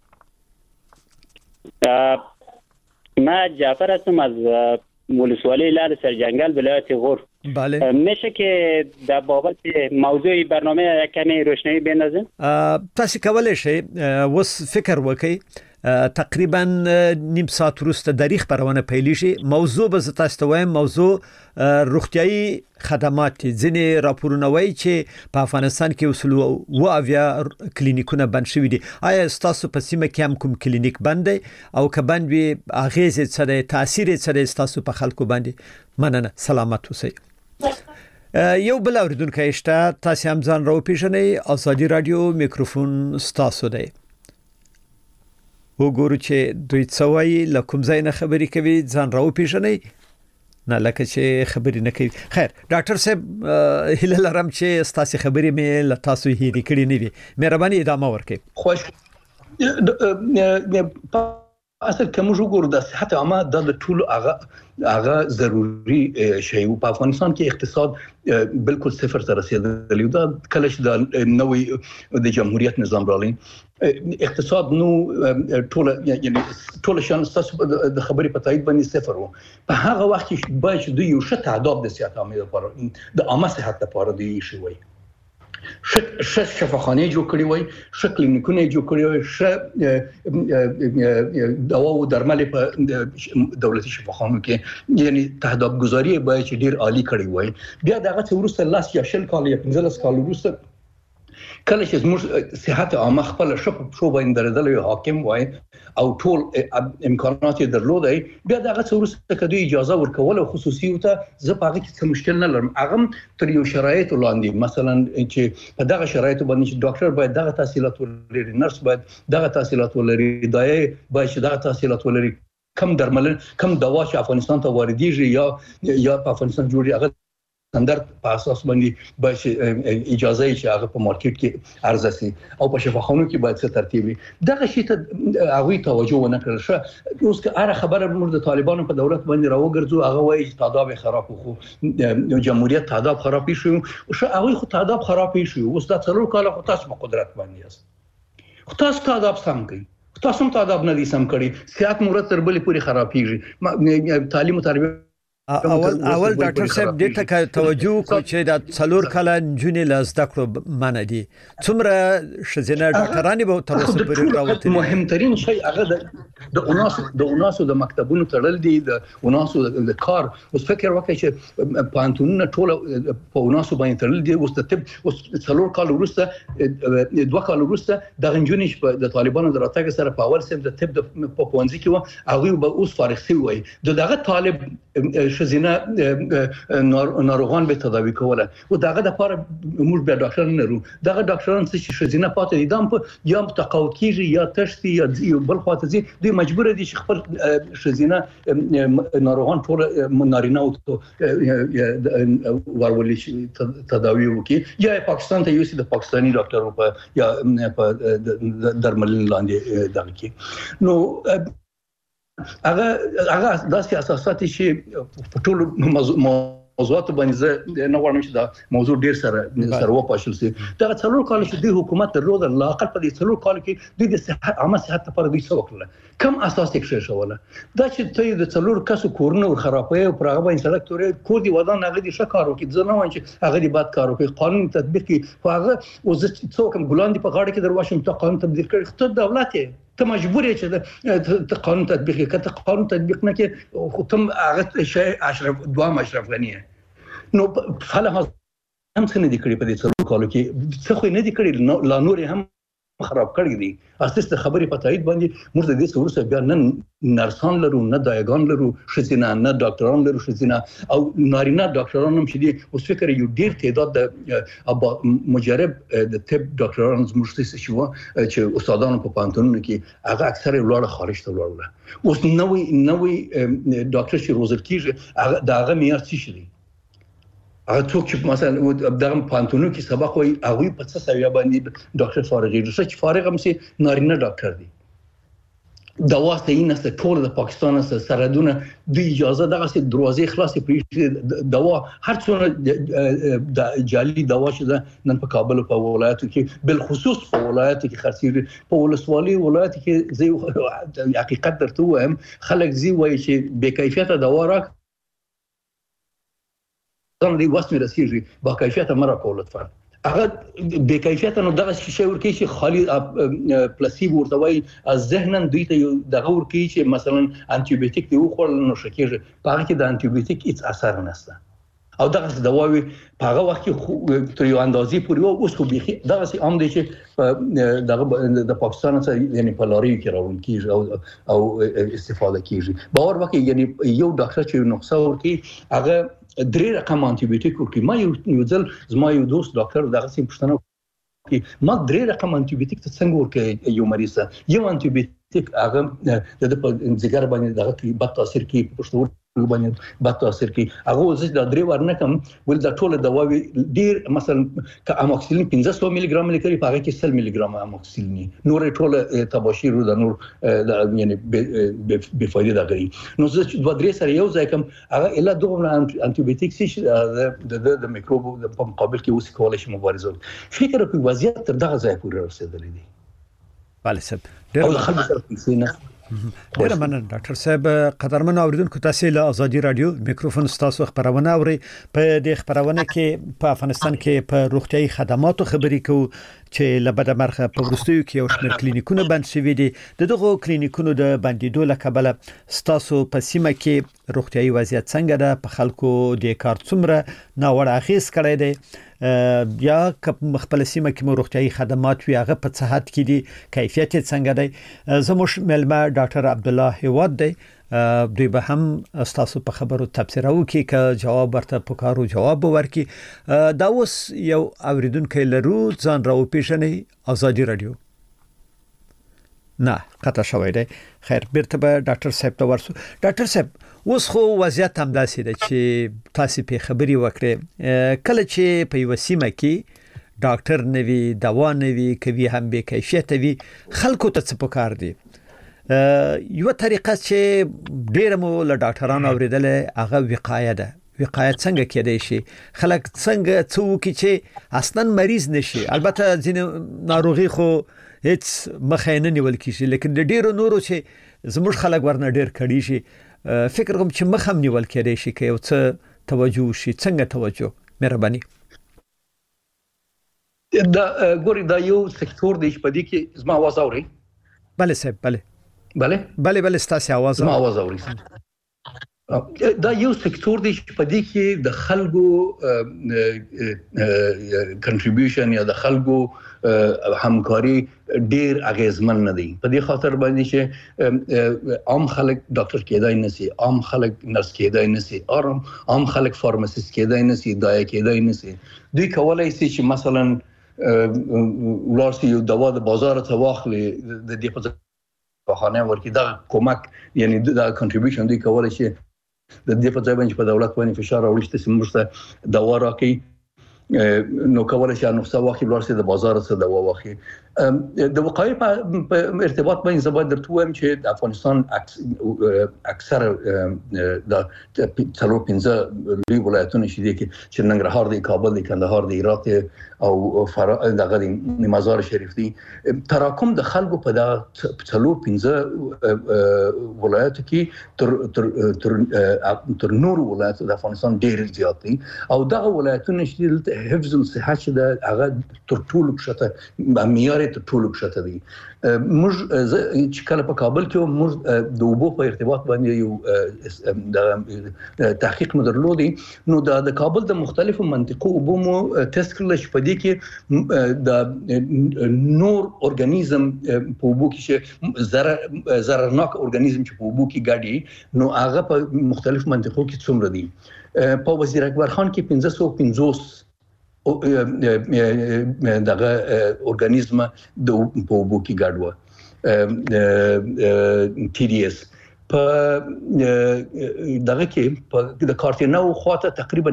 G: من جعفر هستم از ولسوالی لعل سرجنگل ولایت غور.
A: بله
G: میشه که در بابت موضوع برنامه کمی روشنایی بندازیم؟
A: تاسو کولای شئ وس فکر وکړئ تقریبا نیم ساعت وروسته د ریخ پرونه پیلی شي موضوع به تاسو ته وایم موضوع روغتیايي خدمات ځینې راپورونه وایي چې په افغانستان کې اصول او اویا کلینیکونه بند شوي دي آیا تاسو په سیمه کې هم کوم کلینیک بند دی او که بند وي اغیز څه دی تاثیر څه دی تاسو په خلکو باندې مننه سلامت اوسئ. یو بل اوریدونکو شته تاسو هم ځان راو پیژنئ آزادی رادیو میکروفون تاسو دی وګورو چې دوی څه وایي لکم ځای نه خبري کوي ځان راو پیژنئ نه لکه چې خبري نه کوي. خیر ډاکټر صاحب هله لرم چې تاسو خبري مې له تاسو هېرې کړې نه وي مهرباني ادامه ورکړئ.
E: خوش اصل کوم وګورو د صحت عامه د ټول هغه ضروری شی او په افغانستان کې اقتصاد بالکل صفر ته رسیدلی دا کله چې د نوې د جمهوریت نظام راغلی اقتصاد نو ټول شان تاسو د خبرې په تایید باندې صفر وو په هغه وخت کې باید دوی یو ښه تعداد د صحت عامه لپاره د عامه صحت لپاره دی شي وای ښه شفاخانه جوړ کړی وای ښه کلینیکونه جوړ کړی وای ښه دوا او درمل په دولتي شفاخانو کې یعنی تهداب گذاری باید چې ډیر عالی کړی وای بیا دغه څورسته لاس یا شل کال یا 15 کال وروسته کله چې موږ صحت عامه خپل شو باندې درېدل حاکم وای او ټول امکانات یې درلودای بیا دغه څورسته کدو اجازه ورکول او خصوصي او ته زه په هغه کې څه مشکل نه لرم هغه تر یو شرایط وړاندې مثلا چې په دغه شرایط باندې چې ډاکټر باید دغه تحصیلات ولري نرس باید دغه تحصیلات ولري دایي باید دغه تحصیلات ولري کم درمل کم دوا چې افغانستان ته واردېږي یا په افغانستان جوړي هغه ستاندرد په اساس باندې باید اجازه چې هغه په مارکیټ کې عرضه شي او په شفاخانو کې باید څه ترتیب وي دغه شی ته هغه توجه ونه کړل شو اوس که هر خبره موږ د طالبانو په دولت باندې راوګرځو هغه وایي چې تعداد خراب خو جمهوریت تعداد خراب شي هغه خو تعداد خراب شي اوس د څلور کال خو تاسو په قدرت باندې یاست خو تاسو تعداد سم کوي تاسو هم تعداد نه دي سم کړی سیاست مرتب تر بلې پوری خرابېږي تعلیم او تربیه
A: اول ډاکټر صاحب دې ته توجه کو چې د څلور کاله جنې لاس دکړو منه دي څومره شزینه ډاکټرانی به تر اوسه پورې راوته
E: مهمترین شی هغه د اوناسو د مکتبونو تړل دي د اوناسو د کار اوس فکر وکړئ چې پانتونونه ټول په اوناسو باندې تړل دي اوس د طب اوس څلور کال وروسته 2 کال وروسته د غنجونې د طالبانو دراتګ سره په اول سم د طب د پوهنځي کې هغه به اوس فارغ شي وي دغه طالب شزینه ناروغان به تداوی کوله او دغه د لپاره موږ به ډاکټر نه لرو دغه ډاکټران چې شزینه پاتې دي دم یا تقاعد کیږي یا تشتي یا بل خواته دي دوی مجبور دي چې خپل شزینه ناروغان ټول نارینه او ورولي تداوی وکي یا پاکستان ته یوسي د پاکستاني ډاکټر په یا په درملین لاندې دغه کې نو هغه داسې اساسات چې په ټول موضوعات باندې نه غواړم چې دا موضوع ډیر سره وپاشل شي دا څلور کال چې د حکومت درلود لا اقل په دې څلور کال کې د صحت عامه صحت لپاره دوی څه وکړل کم اساس یې شوله دا چې ته د څلور کسو کورونه خرابوي او پرغه باندې سړک تورې کو دی ودان هغه دي شکارو کې ځنه وای چې هغه دی بد کارو کې قانون تطبیق کې هغه او څوک ګلان دی په غاړه کې درواشم ته قانون تطبیق کړي خو دولت ته مجبور یې چې ته قانون تطبیق کړي کته قانون تطبیق نه کې خو تم هغه شی اشرف غنی نو فعلا هم څنګه دي کړي په دې څلور کالو کې څه خو نه دي کړي لا نور هم خراب کړی دي اساس ته خبرې په تایید باندې موږ د دې سورسه بیا نه نرسان لرو نه دایګان لرو شزینه نه ډاکټران لرو شزینه او نارینه ډاکټران هم شدي اوس فکر یو ډیر تعداد د مجرب د طب ډاکټران زموږ څه شو چې استادانو په پانتونونو کې هغه اکثره ولاړ خارج ته ولاړ اوس نوې ډاکټر چې روزل کیږي هغه معیار څه شي هغه څوک چې مثلا دغه پانتونو کې سبق وي هغه په څه سویا باندې ډاکټر فارغ دي چې فارغ هم سي نارینه ډاکټر دي دوا سینه ست ټول د پاکستان سره سرحدونه د اجازه دغه سي دروازې خلاصې پرې دوا هر څونه د جعلي دوا شته نن په کابل او په ولایتو کې بل خصوص په ولایتو کې خرڅېږي په ولسوالۍ ولایت کې زی حقیقت درته وایم خلک زی وایي چې بے کیفیته دوا راک دي واسمه رسیږي با کیفیته مره کوله فرض هغه بے کیفیته نو دغه شی ورکی چې خالي پلاسیبو ورته وای از ذهنن دوی ته دغه ورکی چې مثلا انټي بیوټیک دی خو نو شکیږي په هغه کې د انټي بیوټیک هیڅ اثر نشته او دغه دواوی په هغه وخت کې تر یو اندازې پورې اوس خو بيخي دغه سي عام دي چې دغه د پاکستان سره یعنی په لاري کې راول کیږي او استفاده کیږي باور وکړي یعنی یو ډاکټر چې نقصه ورکی هغه 3 رقم انټي بیوټیک ورکی ما یو ځل زما یو دوست ډاکټر دغه سي پښتنه کې ما 3 رقم انټي بیوټیک ته څنګه ورکی یو مریض یو انټي بیوټیک هغه د ځګر باندې دغه کې بد تاثیر کوي پښتور باندې بد تاثیر کوي هغه زه د 3 ورنه کم ول د ټوله دواوی ډیر مثلا ک اموکسیلین 1500 ملي ګرام لیکري په هغه کې 100 ملي ګرام اموکسیلین نور ټوله تباشیر د نور یعنی به فائدې دا کوي نو زه 2-3 سره یو ځای کوم هغه اله دوه انټي بیوټیک شي د میکروب په مقابل کې اوس کولای شي مبارزه فکر کوي وضعیت تر دغه ځای پورې رسیدلی دی
A: بله صاحب ډیر مننه ډاکټر صاحب قدرمن اوریدونکو تاسو له ازادي رادیو میکروفون تاسو خبرونه اوري په دې خبرونه کې په افغانستان کې په روغتيایي خدماتو خبرې کوو چې لبد مرخه په ورستیو کې یو شمېر کلینیکونه بند شوي دي دغه کلینیکونو د بندیدو لکبله تاسو په سیمه کې روغتيایي وضعیت څنګه ده په خلکو د کار څومره ناوړه اخیس کړی دی یا خپل سیمه کې روغتيایي خدمات وی هغه په صحت کې دي کیفیت څنګه دی زموږ ملما ډاکټر عبد الله هواد دی دوی به هم تاسو په خبرو تبصره وکي ک جواب ورته پکارو جواب ورکي دا اوس یو اوریدونکو لرو ځان راو پیژنې ازادي رادیو نه قطع شوی دی خیر بیرته به ډاکټر صاحب ته ورسو ډاکټر صاحب اوس خو وضعیت هم داسې ده چې تاسو په خبري وکړې کله چې په یو سیمه کې ډاکټر نوي دوا نوي کوي هم به کیفیت وي خلکو ته څه پکار دي یو طریقه چې ډیر مو له ډاکټرانو اوریدل هغه وقایه ده وقایه څنګه کېدای شي خلک څنګه څوک چې اصلا مریض نشي البته ځینې ناروغي خو هیڅ مخه نه نیول کیږي لیکن د ډیرو نورو چې زموږ خلک ورنه ډیر کړي شي فکر کوم چې مخ هم نیول کېدای شي که یو څه توجه شي. څنګه توجه؟ مهرباني.
E: دا ګوري دا یو سکتور دی په دې کې زما आवाज اوري؟
A: بله صاحب، بله
E: بله
A: ستاسو आवाज
E: زما आवाज اوري. دا یو سکتور دی چې په دې کې د خلکو کنټریبیوشن یا د خلکو همکاري ډیر اغیزمن نه دی. په دې خاطر باندې چې عام خلک ډاکټر کېدای نشي، عام خلک نرس کېدای نشي، عام خلک فارماسیست کېدای نشي، دایا کېدای نشي. دوی کولای شي چې مثلا ولارسي یو دوا د بازار ته واخلي، د دې په خانه ورکی دا کومک، یعنی دا کنټریبیوشن دی کولای شي د دې په ځای باندې په دولت باندې فشار راوړي چې موږ دوا راکړي، نو کولای شي نو څه ورسي د بازار څخه دوا واخلي. د وقایع په ارتباط باندې زبر درته وایم چې د افغانستان اکثر د 15 لوی ولایتونه چې ننګرهار دی، کابل دی، کندهار دی، هرات او دغه دی مزار شریف دی، تراکم د خلکو په د 15 ولایتو کې تر نور ولایتو د افغانستان ډیر زیات دي. او دغه ولایتونه چې حفظ الصحه چې د هغه تر ټولو کښته معیار تر ټولو کښته دي. موږ چې کله په کابل کې موږ د اوبو په ارتباط باندې یو تحقیق مو درلودي، نو د کابل د مختلفو منطقو اوبو مو ټیسټ کړل چې په دې کې د نور ارګانیزم په اوبو کې چې ضررناک ارګانیزم چې په اوبو کې ګډي، نو هغه په مختلفو منطقو کې څومره دي. په وزیر اکبر خان کې 550 دغه ارګانیزم د په اوبو کې ګډ و، TDS. په دغه کې د کارتینو خواته تقریبا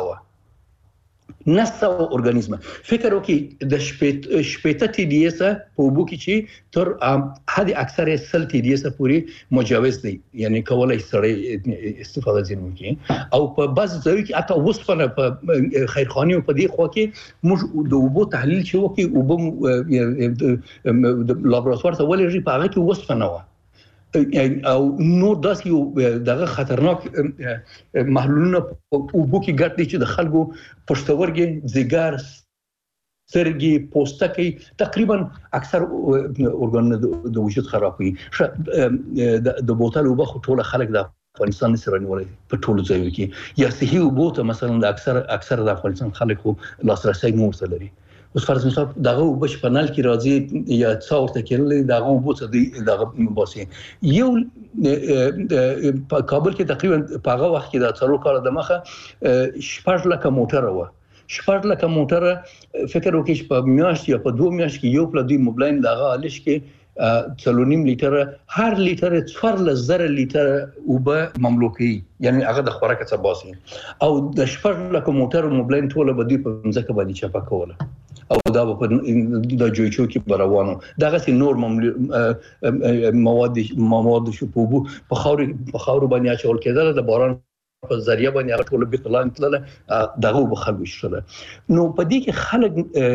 E: 900 ارګانیزم. فکر وکړئ د شپېته TDS په اوبو کې چې تر حد اکثر 100 TDS پورې مجوز دی، یعنی کولای سړی استفاده ځین وکړي. او په بعض ځایو کې حتی وسپنه په خیرخانه او په دې خوا کې موږ د اوبو تحلیل چې وکړي، اوبو د لابراتوار ته ولېږي، په هغه کې وسپنه و او نو داسې دغه خطرناک محلولونه په اوبو کې ګډ دي چې د خلکو پښتورګي، ځیګر، سترګې، پوستکی، تقریبا اکثر ارګانونه د وجود خرابوي. د بوتل اوبه خو ټول خلک د افغانستان سره نیولې په ټولو ځایو کې، یا صحي اوبو ته مثلا د اکثر د افغانستان خلکو لاسرسي مورته لري. اوس فرض مثال دغه اوبه چې په نل کې راځي یا څاورته کېدلې، دغه اوبه څه دی دغه باسي. یو په کابل کې تقریبا په هغه وخت کې د 4 کال د مخه 6 لک موټر و، 6 لک موټر. فکر وکړئ چې په میاشت یا په 2 میاشت کې یو پل دوی موبلاین دغه الش کې 3.5 لیټر، هر لیټر 4000 لیټر اوبه مملوکي، یعنی هغه د خوراک څخه باسي. او د 6 لک موټر موبلاین ټول به دوی په ځکه باندې چپا کوله، او دا په د جوړچو کې روانو. دغه سي نور مواد شو په خاور باندې اچول کېدل، د باران په ذریعہ باندې هغه ټول به تلان تل دغه به خلک شول. نو په دې کې خلک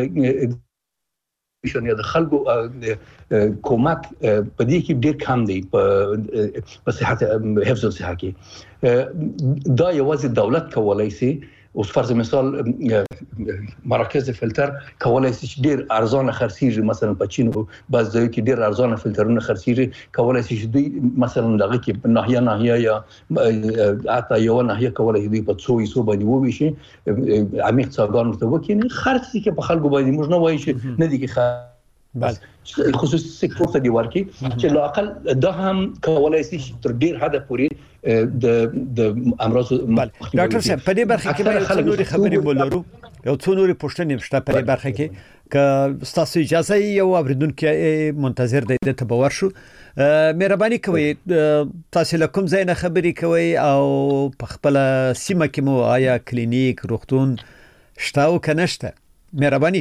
E: یا د خلکو کومک په دې کې ډېر کم دی په صحت حفظ الصحه کې. دا یوازې دولت کولای شي. اوس فرض مثال مراکز فلټر کولای شي ډېر ارزانه خرڅیږي، مثلا په چین او بعض ځایو کې ډېر ارزانه فلټرونه خرڅیږي، کولای شي دوی مثلا دغه کې ناحیه یا حتی یو ناحیه کولای شي په 200 باندې وویشي عمیق څاګان ته وکیني خرڅ کې په خلکو باندې موږ نه وایي چې نه دي کې بله خصوصي سکتور ته دی ورکی چې لاقل دا هم کولای شي تر ډیر حد پورې د امراض.
A: ډاکټر صاحب په دې برخه کې به څلوري خبرې مولرو، یو څلوري پوښتنې شته په دې برخه کې که تاسو اجازه یو اوریدونکو منتظر دی ته باور شو. مهرباني کوئ تاسو له کوم ځای نه خبرې کوئ او په خپل سیمه کې مو آیا کلینیک روغتون شته او کنه شته؟ مهرباني.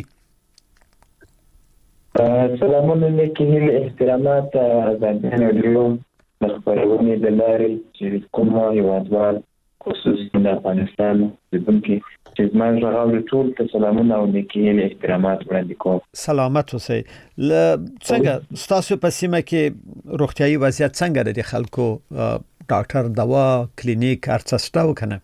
H: سلامونه لیکي احترامات ځانګړي ډیرو خبرونه د لارې چې کومه یوازوال خصوصي د افغانستان د بنکي چې زموږ راغلي ټول ته سلامونه او لیکي احترامات وړاندې کوم.
A: سلامت اوسئ. څنګه تاسو په سیمه کې روغتيایي وضعیت څنګه د خلکو ډاکټر دوا کلینیک ارڅسټا وکنه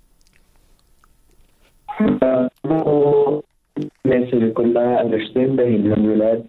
H: مثل كلها الاشتين به الولايات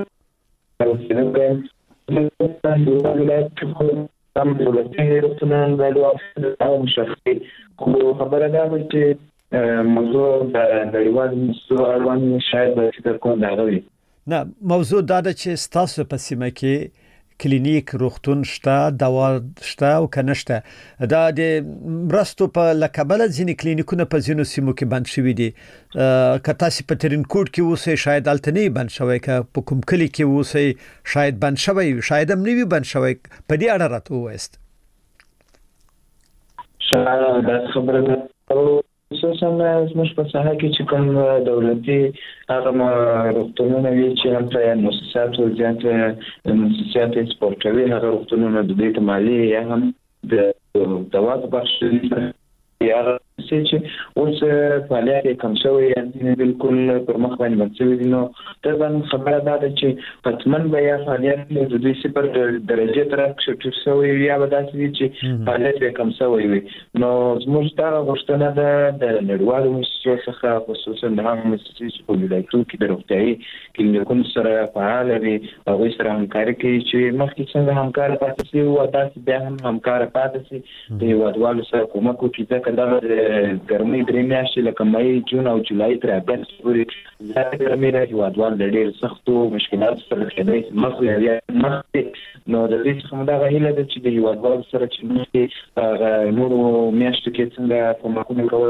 H: الولايات تم دولتي رسنا بالوقت او شخصي خبر ده چې موضوع د نړیوال مستوى اړوند شاید به تكون دغوي
A: نه موضوع دا ده چې ستاسو په سیمه کې کلینیک روغتون شته دوا شته او کنهشته دا د مرستو په لکبل ځینې کلینیکونه په ځینو سیمو کې بند شوي دي که تاسو په ترینکوټ کې اوسئ شاید التنی بند شوی که په کوم کلی کې اوسئ شاید بند شوی شاید هم نوی بند شوی په دې اړه راته وایست
H: شاید دا خبره خصوصا زموږ په ساحه کې چې کوم دولتي هغه روغتونونه وي چې هلته مؤسسات وزارت مؤسسات سپورټوي هغه روغتونونه د دې مالی یا هم د دوا په بخش یا چې اوس فعالیت کم شوی یعنی بالکل پر مخ باندې منځوي دي نو طبعا خبره ده چې پټمن به یا فعالیت د دې صفر درجه تر څو شوی یا به داسې چې فعالیت کم شوی وي نو زموږ دا غوښتنه ده د نړیوالو مؤسسو څخه خصوصا د هغو مؤسسو چې په ولایتو کې د روغتیايي کلینیکونو سره فعال وي هغوی سره همکاري کوي چې مخکې څنګه همکار پاتې شي او داسې بیا هم همکار پاتې شي د هیوادوالو سره کومک وکړي ځکه دا ګرمۍ درې میاشتې لکه مې جون او جولای تر اګست پورې زیاته ګرمۍ د هیوادوال د ډېر سختو مشکلاتو سره کېدای نو د دې څخه دا هیله ده چې د هیوادوال سره چې نورو میاشتو کې څنګه کومکونه کول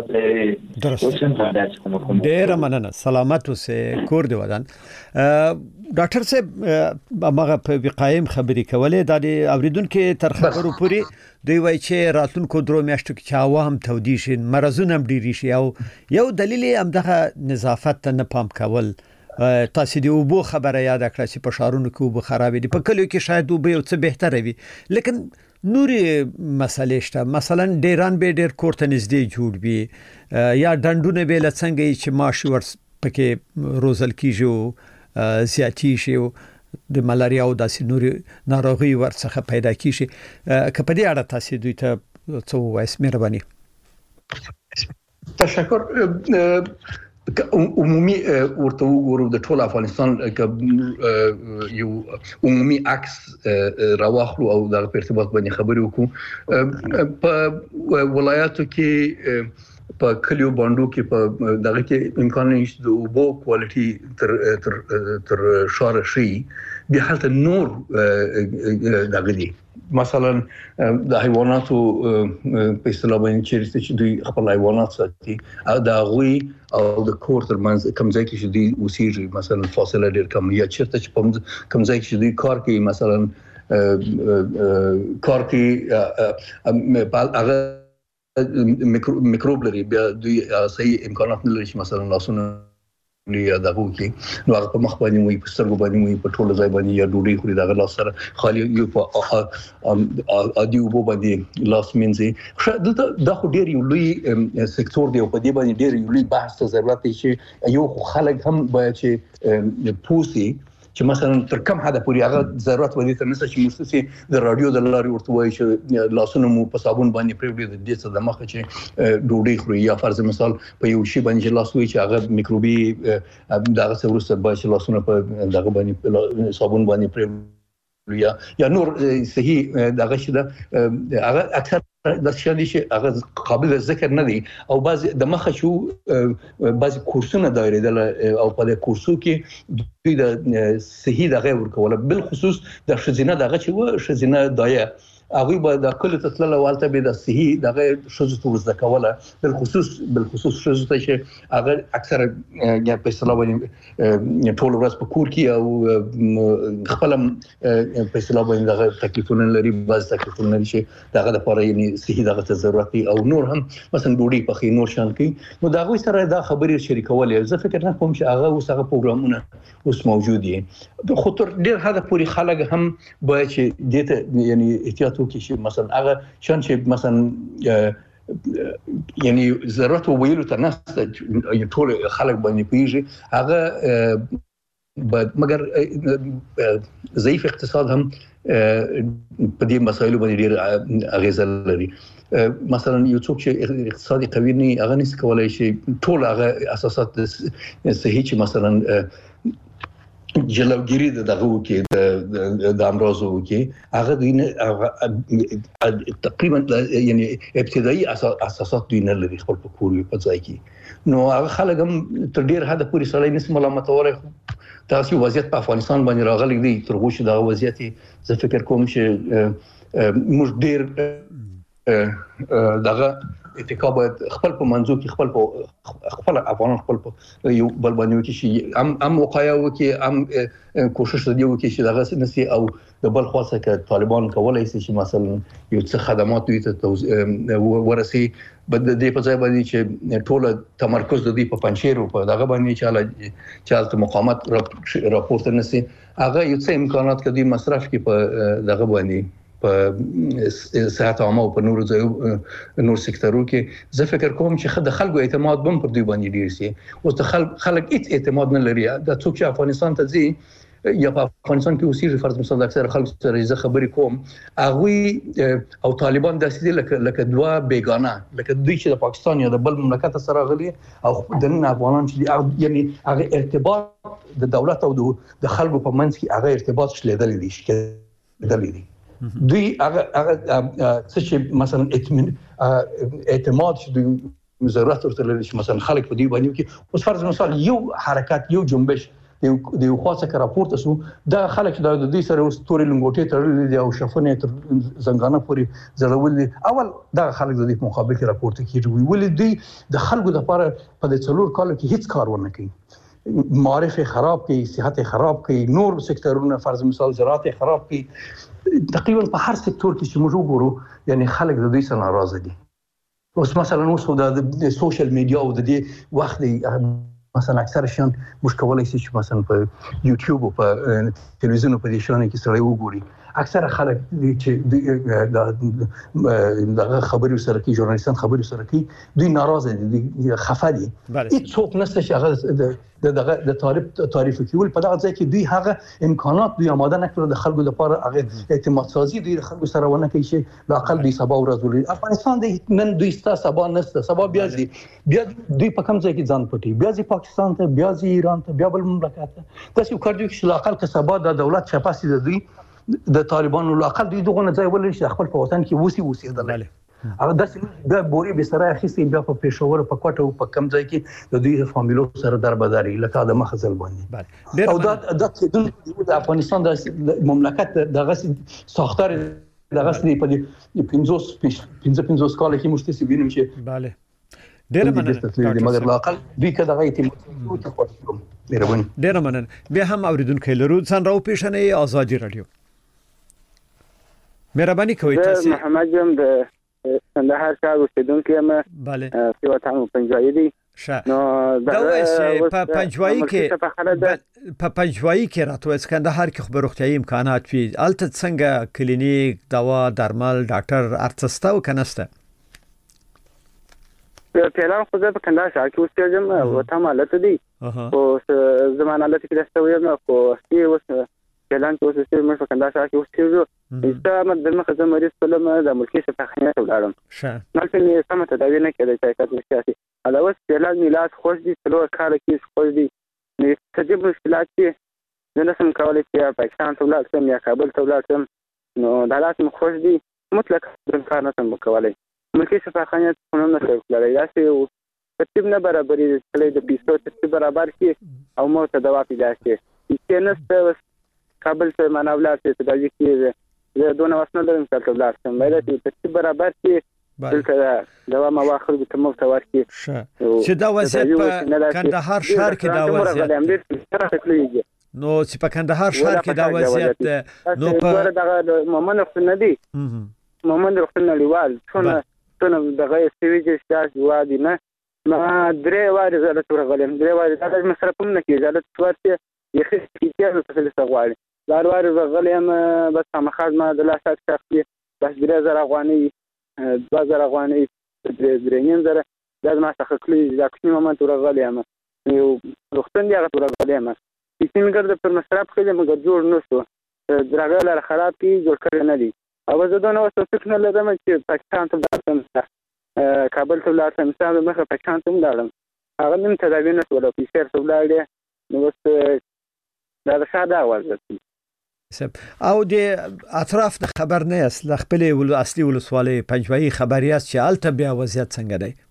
A: ډېر مننه سلامت اوسئ کور دی ودان ډاکټر صاحب هغه په وقایم خبرې کولې د اوریدونکو تر خبرو پورې دوی وایي چې راتلونکو درو میاشتو کې هوا هم تودې شي مرزونه هم ډېری شي او یو دلیل هم دغه نظافت ته نه پام کول تاسو دی وبو خبره یاد کړئ چې په شهرونو کې وبو خراب دي په کلیو کې شاید وبو یو څه بهتره وي لیکن نوري مسلې شته مثلا ډیران به ډیر کوړه نږدې جوړ وي یا ډنډونه به لڅنګي چې ماشي ور پکې روزل کیږي زیاتی شي د ملاریا او داسې نوري ناروغي ورڅخه پیدا کیږي کپه دې اړه تاسو دوی ته څه وایي مهرباني
E: تشکر عمومي ورته وګورو د ټول افغانستان یو عمومي عکس راوخلو او د ارتباط باندې خبرې وکړو په ولایاتو کې په کلیو باندې کې په دغه کې امکان نشته د اوبو کوالټي تر شار شي به حالت نور دغه دي مثلا د حیواناتو په اصطلاح باندې چې دوی خپل حیوانات ساتي او د غوي او د کور ترمنځ کوم ځای کې چې دوی اوسېږي مثلا فاصله ډېر کم یا چیرته چې کوم ځای کې دوی کار کوي مثلا کار کوي هغه میکروب لري بیا دوی صحیح امکانات نه لري چې مثلا لاسونه یا دغه کې نو هغه په مخ باندې وي په سترګو باندې وي په ټوله ځای باندې یا ډوډۍ خوري دغه لاس سره خالي یو په ادي وبو باندې لاس منځي دا خو ډېر یو لوی سکتور دی او په دې باندې ډېر یو لوی بحث ضرورت دی چې یو خلک هم باید چې پوسي چې مثلا تر کوم حد پورې هغه ضرورت ودی تر نسه چې مستسي د رادیو د لارې ورته وایي چې لاسونه مو په صابون باندې پریوړي د دې څه د مخه چې ډوډۍ خوري یا فرض مثال په یو شی باندې لاس وایي چې هغه میکروبي دغه څه ورسره باید چې لاسونه په دغه باندې صابون باندې پریوړي یا نور صحیح دغه شي دا هغه اکثر د شالي شي هغه قابل ذکر نه دي او بعض د مخه شو بعض کورسونه دایره او په کورسو کې دوی د صحیح دغه ورکول بل خصوص د شزینه دغه چې و شزینه دایه هغه به د کله تطلل والته به د صحیح دغه شزو تو زده کوله بل خصوص شزو ته چې هغه اکثر یا په اصطلاح باندې ټول ورځ په کور کې او خپل په اصطلاح باندې دغه تکلیفونه لري بعض تکلیفونه لري چې دغه د لپاره یعنی صحیح دغه ضرورت او نور هم مثلا ډوډۍ په خې نور شان کې نو دا غوي سره دا خبرې شریکول زه فکر نه کوم چې هغه اوسه پروګرامونه اوس موجود دي خو تر ډېر حد پورې خلک هم باید چې دته یعنی احتیاط وکړي چې مثلا هغه شان چې مثلا یعنی ضرورت ویلو ته نه ټول خلک باندې پیږي هغه مګر ضعیف اقتصاد هم په دې مسایلو باندې ډېر اغیزه لري. مثلا یو څوک چې اقتصادي قوي نه هغه نس کولای شي ټول هغه اساسات صحیح چې مثلا جلوگیری دغه وکي د امراضو وکي هغه تقریبا یعنی ابتدایي اساسات دوی نه لري خپل په کور په ځای کې. نو هغه خلک هم تر ډیر حد پورې سړی نس ملامتوي. تاسو وضعیت په افغانستان باندې راغلی دی تر غوښه د وضعیت زه فکر کوم چې موږ ډیر دغه اتکا باید خپل په منځو کې خپل افغانان خپل یو بل باندې وکړي چې هم وقایه وکړي هم کوشش دی وکړي چې دغه نسي او د بل خاصه ک طالبان کولای شي چې مثلا یو څه خدمات دوی ته ورسي بد دې په ځای باندې چې ټول تمرکز د دې په پنځیرو په دغه باندې چې مقاومت راپورته نسي هغه یو څه امکانات کدي مصرف کې په دغه باندې په صحت عامه او په نور سکتورو کې زه فکر کوم چې د خلکو اعتماد بم پر دوی باندې ډیر شي. اوس د خلک هیڅ اعتماد نه لري. دا څوک چې افغانستان ته ځي یا په افغانستان کې اوسېږي فرض مثال اکثر خلک سره زه خبرې کوم هغه او طالبان داسې لکه دوا بیگانه لکه دوی چې د پاکستان یا د بل مملکت سره غلي او د نن افغانان چې یعنی هغه ارتباط د دولت او د خلکو په منځ کې هغه ارتباط شلیدل دي دوی هغه چې مثلا اعتماد چې دوی ضرورت ورته لري چې مثلا خلک په دې باندې کې اوس فرض مثال یو حرکت یو جنبش د یو خاصه کا راپورته سو دا خلک د دې سره ستوري لنګوټي تړلې دي او شفنه تر زنګانه پورې زړولې اول دا خلک د دې مقابل کې راپورته کیږي ولې دوی د خلکو د لپاره په د څلور کالو کې هیڅ کار ونه کوي. معارف خراب کی صحت خراب کی نور سکتورونه فرض مثال زراعت خراب کی تقریبا په هر سکتور کې چې موږ وګورو یعنی خلک د دوی سره ناراضه دي. اوس مثلا اوس د سوشل میډیا او د دې وخت مثلا اکثر شان موږ کولای شو چې مثلا په یوټیوب او په تلویزیون په دې شان کې سره وګوري اکثر خلک چې د خبري سره کې ژورنالیستان خبري سره کې دوی ناراضه دي خفه دي. هیڅ څوک نشته چې هغه د تعریف کول په دغه ځای کې دوی هغه امکانات دوی آماده نه کړو د خلکو لپاره هغه اعتماد سازي دوی خلکو سره ونه کوي چې د اقل دوی سبا ورځ ولري. افغانستان د نن دوی ستا سبا نشته سبا بیا دوی په کوم ځای کې ځان پټي بیا ځي پاکستان ته بیا ځي ایران ته بیا بل مملکت ته تاسو کړی چې اقل که سبا د دولت شپاسي د دوی د طالبانو لاقل دوی دغه ځای ولري چې خپل په وطن کې اوسېدل. هغه داسې د بوري به سره اخیستي بیا په پېښور په کوټه او په کم ځای کې د دوی فامیلو سره دربداري لکه د مخزل باندې او دا د افغانستان د مملکت دغه ساختار دغه سړي په 15 کال کې مشتسي وینم چې
A: bale ډېر مننه
E: مګر لاقل دوی کده غي ته مهرباني
A: ډېر مننه. بیا هم اوریدونکو لرو ځان راو پیښنې آزادي رادیو مهرباني کوئ تاسو
I: محمد جام د کندهار ښار اوسیدونکو یم.
A: bale
I: په وطن پنځوي دي
A: نو دا وایي په پنځوي کې راته کندهار کې خبر روغتيایي امکانات وي الته څنګه کلینیک دوا درمل ډاکټر ارتسته او کنسته
I: پیلان خو په کندهار ښار کې اوسېږم وته مالت دي او زمانه لته کې دسته ویم خو چې اوس پیلان کې اوسېږم مې په کندهار ښار کې اوسېږم دا مده مخه زه مریض سلام د ملکی شفاخانه ته ولاړم مالته مې سم تداوی نه کېدای چې کاټ مشکلاتي علاوه پیلان میلاد خوش دي څلور کال کې خوش دي نو څه مشکلات دي نه سم کولای چې پاکستان ته ولاړم یا کابل ته ولاړم نو دا لازم خوش دي مطلق کار نه سم کولای ملکی شفاخانه قانون نه کوي یا چې ترتیب نه برابرې د پیسو ترتیب برابر شي او مو ته دوا پیدا شي چې نسته کابل ته مناولات ته تداوی کیږي زه دونه وسنه لرم چې تبلار سم باید چې ترتیب برابر شي دلته دوا ما واخر به تمو ته ورکړي
A: چې دا وضعیت په کندهار ښار کې دا وضعیت نو چې په کندهار ښار کې دا وضعیت نو په
I: دغه مومن خپل دي مومن خپل لیوال څونه دغه سویج ستاس وادي نه ما درې واره زړه تور غلم درې واره دا مصرف هم نه کیږي زړه ورته یخي کیږي څه څه غواړي دار واره غلم بس مخاز ما د لاسات شخصي بس 3000 افغاني 2000 افغاني درېنیم زره دا ما څخه کلی دا کومه ما تور غلم یو وختن دی هغه تور غلم سیمګر د پر مصرف کړي مګر جوړ نه شو درغه لاره خراب کی جوړ کړی نه دي او زه دا نو څه فکر نه لرم چې پاکستان ته لاړم کابل ته لاړم مثال مخه پاکستان ته لاړم هغه نن تداوی نه ولا پیسې ته لاړې نو دا ساده وځي
A: او د اطراف د خبر نه اصل خپل اصلي ولسوالۍ پنجوایي خبريات چې الته بیا وضعیت څنګه دی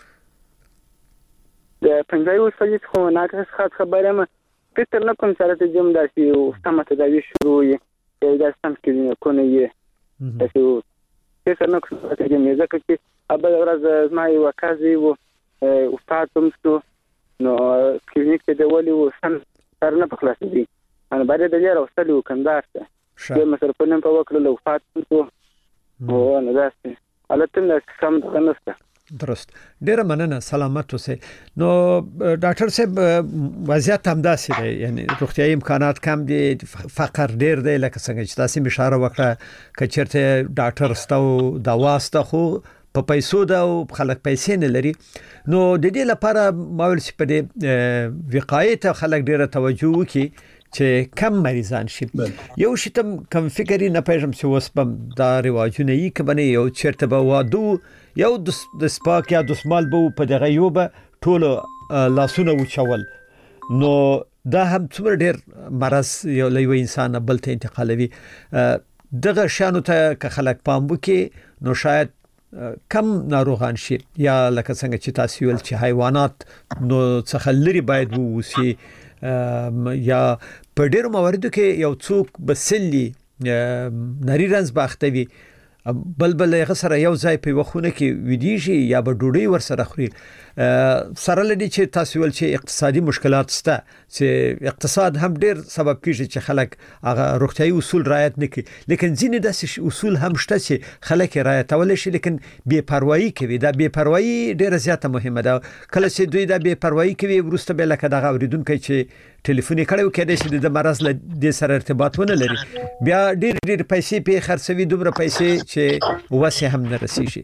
I: د پنجوایي ولسوالۍ خو ناقص خبره ما فکر نه کوم سره ته جمع داسي او سم تداوی شروع یې دا سم کې کونه یې تاسو فکر نه کوم ته جمع ځکه چې ابل ورځ ما یو کازي وو او فاتم شو نو کلینیک ته دی ولې و سم سره نه پخلاص دي انا باندې د لري اوسلو کندار ته چې مثلا په نن په وکړه لو فاتم شو او انا داسې البته سم دغنسته
A: درست ډیره مننه سلامت اوسئ نو ډاکټر صاحب وضعیت هم داسې دی یعنی روغتیايي امکانات کم دي فقر ډیر دی لکه څنګه چې تاسو اشاره وکړه چې چیرته ډاکټر ستو دوا ستو خو په پیسو دا او خلک پیسې نه لري نو د دې لپاره ماول چې په دې وقایې ته خلک ډیره توجه وکړي چې کم مریضان شي یو شتم کم فکرې نه پېژم چې وسپم دا رواجونه یې کبنه یو چیرته به وادو یو د سپاک یا د سمال بو په دغه یو به ټول لاسونه وچول نو دا هم څومره ډیر مرض یو لوی انسان بل ته انتقالوي دغه شانو ته که خلک پام وکړي نو شاید کم ناروغان شي یا لکه څنګه چې تاسو ویل چې حیوانات نو څخه لري باید ووسی یا په ډیرو مواردو کې یو څوک بسلی نری رنز باختوي بلبل غسر یو ځای په وخونه کې ودیږي یا به ډوډۍ ور سره خوري سره لدی چې تاسو ول چې اقتصادي مشکلات شته چې اقتصاد هم ډیر سبب کیږي چې خلک هغه روغتيایي اصول رعایت نکړي لیکن ځینې داسې اصول هم شته چې خلک رعایتول شي لیکن بے پروايي کوي دا بے پروايي ډیره زیاته مهمه ده کله چې دوی دا بے پروايي کوي ورسته به لکه دغه اوریدونکو چې ټلیفون کړو کېدای شي د مرز له سره ارتباط ونه لري بیا ډیر پیسې په خرڅوي دومره پیسې چې وسه هم نه رسیږي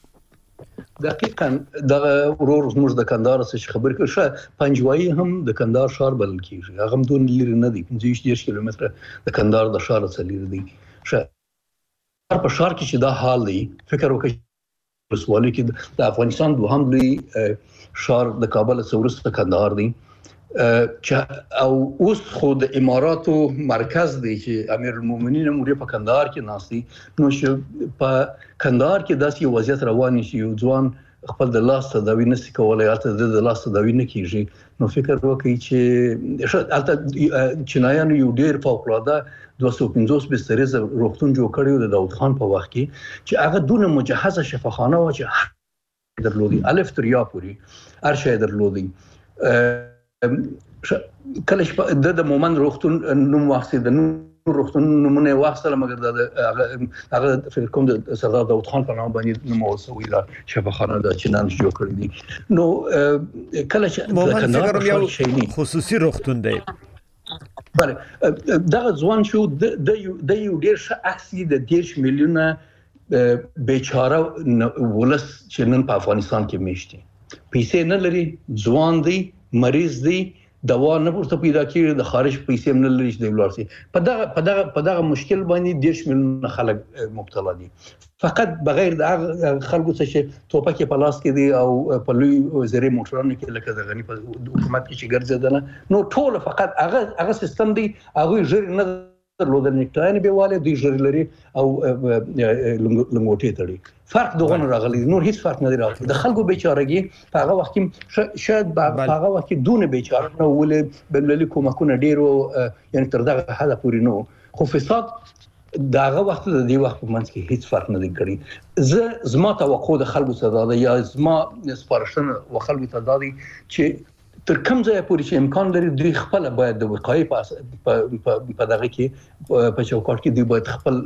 E: دقیقاً دا ورور موږ د کندهار څخه خبر کړو چې پنجوایي هم د کندهار ښار بلل کیږي هغه هم دون لري نه دی 15 کیلومتره د کندهار د ښار څخه لري دی ښه په ښار کې چې دا حال دی فکر وکړئ ولسوالۍ کې د افغانستان دوهم لوی ښار د کابل څخه ورسته کندهار دی او اوس خو د اماراتو مرکز دی چې امیر المؤمنین موري په کندهار کې ناسي نو چې په کندهار کې داسې وضعیت روان شي یو ځوان خپل د لاس تداوی نشي کولای البته د لاس تداوی نه کیږي نو فکر وکړئ چې البته چینایانو یو ډیر فوق‌العاده 250 بسترې روغتون جوړ کړی د داود خان په وخت کې چې هغه دونه مجهزه شفاخانه و چې درلودي الف تر یا پوری هر شی درلودي کله چې د مومن روغتون نوم واخیست د نور روغتون نمونه واخیستل مګر هغه فکر کوم د سردار داود خان په نام باندې نوم وسوي لا شفاخانه د چینان جوړ کړی دي نو کله چې
A: مومن فکر یو خصوصي روغتون دی
E: بله دا ځوان شو د یو ډیر ښه عکس د 10 میلیونه بیچاره ولس چې نن په افغانستان کې میشتي پیسې نه لري ځوان دی مریض دی دوا نه ورته پیدا کیږي د خارج پیسې نه لري چې ولارسي په دغه مشکل باندې 10 میلیون خلک مبتلا دي فقط بغیر د خلکو څخه توپک په لاس کې دي او په لوی وزیر موټرانو کې لکه د غنی په حکومت کې چې ګرځیدل نو ټول فقط هغه سیستم دی هغه ژر نه درلود نیکټاین به والي دوی ژر لري او لنګوټي تړي فرق دغه راغلی نور هیڅ فرق نه دی راغلی د خلکو بیچارهګي په هغه وخت کې شاید په هغه وخت کې دونه بیچاره نو ولې بللي کومکونه ډیرو یعنی تر دغه حد پورې نو خو فساد داغه وخت د دې وخت په منځ کې هیڅ فرق نه دی کړی زما توقع د خلکو څخه دا یا زما سپارښتنه و خلکو ته دا دی چې تر کوم ځای پورې چې امکان لري دوی خپل باید د وقایې په دغه کې په چوکاټ کې دوی باید خپل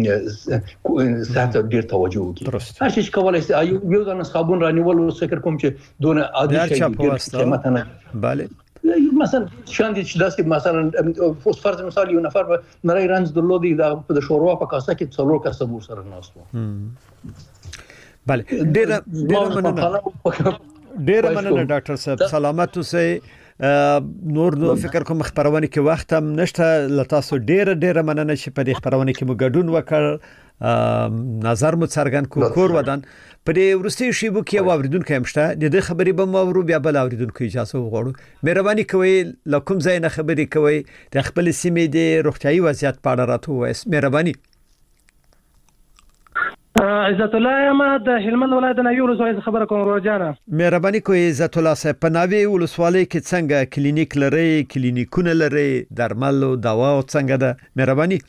E: صحت ډیر توجه وکړي هر څه کولای شي یو ځان صابون رانیول او فکر کوم چې دونه عادي شي قیمت نه
A: bale
E: مثلا شاندي چې داسې مثلا فرض مثال یو نفر نری رنز درلودي د شوروا په کاسه کې څلور کاسه بور سره ناستو
A: bale ډیر مننه ډیر مننه ډاکټر صاحب سلامت اوسئ نور فکر کوم خبرونه کې وخت هم نشته لته سو ډیره مننه چې په دې خبرونه کې مو ګډون وکړ نظر مو څرګند کو کور ودان په دې ورستي شیبو کې اوریدونکو همشته د دې خبرې به مو ورو بیا بل اوریدونکو اجازه وغواړو مهرباني کوئ لکم زین خبرې کوئ د خپل سیمې د روغتيایي وضعیت په اړه راته وایي مهرباني
J: عزت الله ما د هلمند ولایت نه یو ولسوالۍ خبره کوم ورجانه
A: مهرباني کوئ عزت الله صاحب په ناوی ولسوالۍ کې څنګه کلینیک لري کلینیکونه لري درمل او دوا او څنګه ده مهرباني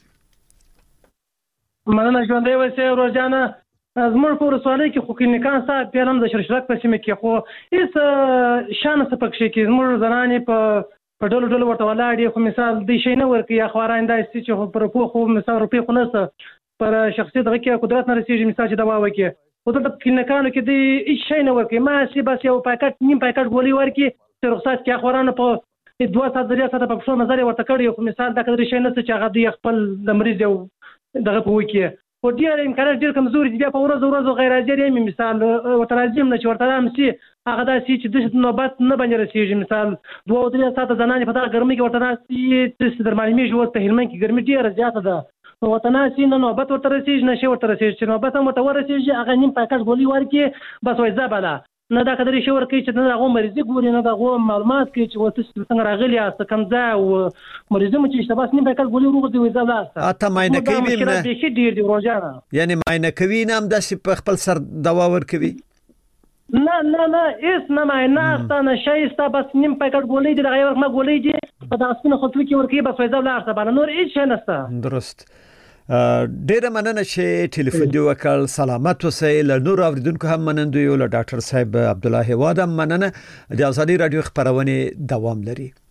J: مننه ژوندۍ وسه ورجانه زموږ په ولسوالۍ کې خو کلینیکان سات پیلم د شرشرک په سیمه کې خو هیڅ شان څه پکې کې زموږ زنانې په ډول ورته ولاړې خو مثال د شي نه ورکی یا خوارانده چې پر په خو مثال روپې خو نه پر شخصیت دغه کې قدرت نه رسیږي مثال چې دوا وکي او د کلینیکانو کې د هیڅ شي نه ورکی ما سي بس یو پاکټ نیم پاکټ ګولۍ ورکی چې رخصت کې خوارانه په 2 ساعت درې ساعت په څو نظر ورته کړی خو مثال دا کړی شي نه چې هغه د خپل د مریض یو دغه په وکی او ډیر امکانات ډیر کمزوري دي په ورځ غیر حاضر یم مثال ورته راځم نه چې ورته رام سي هغه دا سي چې د نوبت نه باندې رسیږي مثال 2-3 ساعت زنانې په دغه ګرمۍ کې ورته راسي چې درمالمي جوړ په هلمند کې ګرمي ډیره زیاته ده وطناسي نه نوبت ورته رسیږي نشي ورته رسیږي چې نوبت هم ورته ورسیږي هغه نیم پاکټ ګولۍ ورکي بس وای زباله نه دا قدرې شي ورکي چې نه هغه مریض ګوري نه دا هغه معلومات کوي چې وته څنګه راغلی است کوم ځای او مریض مو چې شباس نیم پاکټ ګولۍ ورغدي وای زباله
A: اته ماینه کوي
J: نه د شي ډیر دی روزانه
A: یعنی ماینه کوي نه هم د په خپل سر دوا ورکوي
J: نه اس نه ماینه ستانه شي ستا بس نیم پاکټ ګولۍ دی دغه ورکما ګولۍ دی په داسې نه خطوي کې ورکي بس وای زباله است باندې نور هیڅ نشته
A: درست ډیره مننه چې ټلیفون دی وکړ سلامت اوسئ له نور اوریدونکو هم منندوی له ډاکټر صاحب عبد الله هواد هم مننه د ازادي رادیو خبرونه دوام لري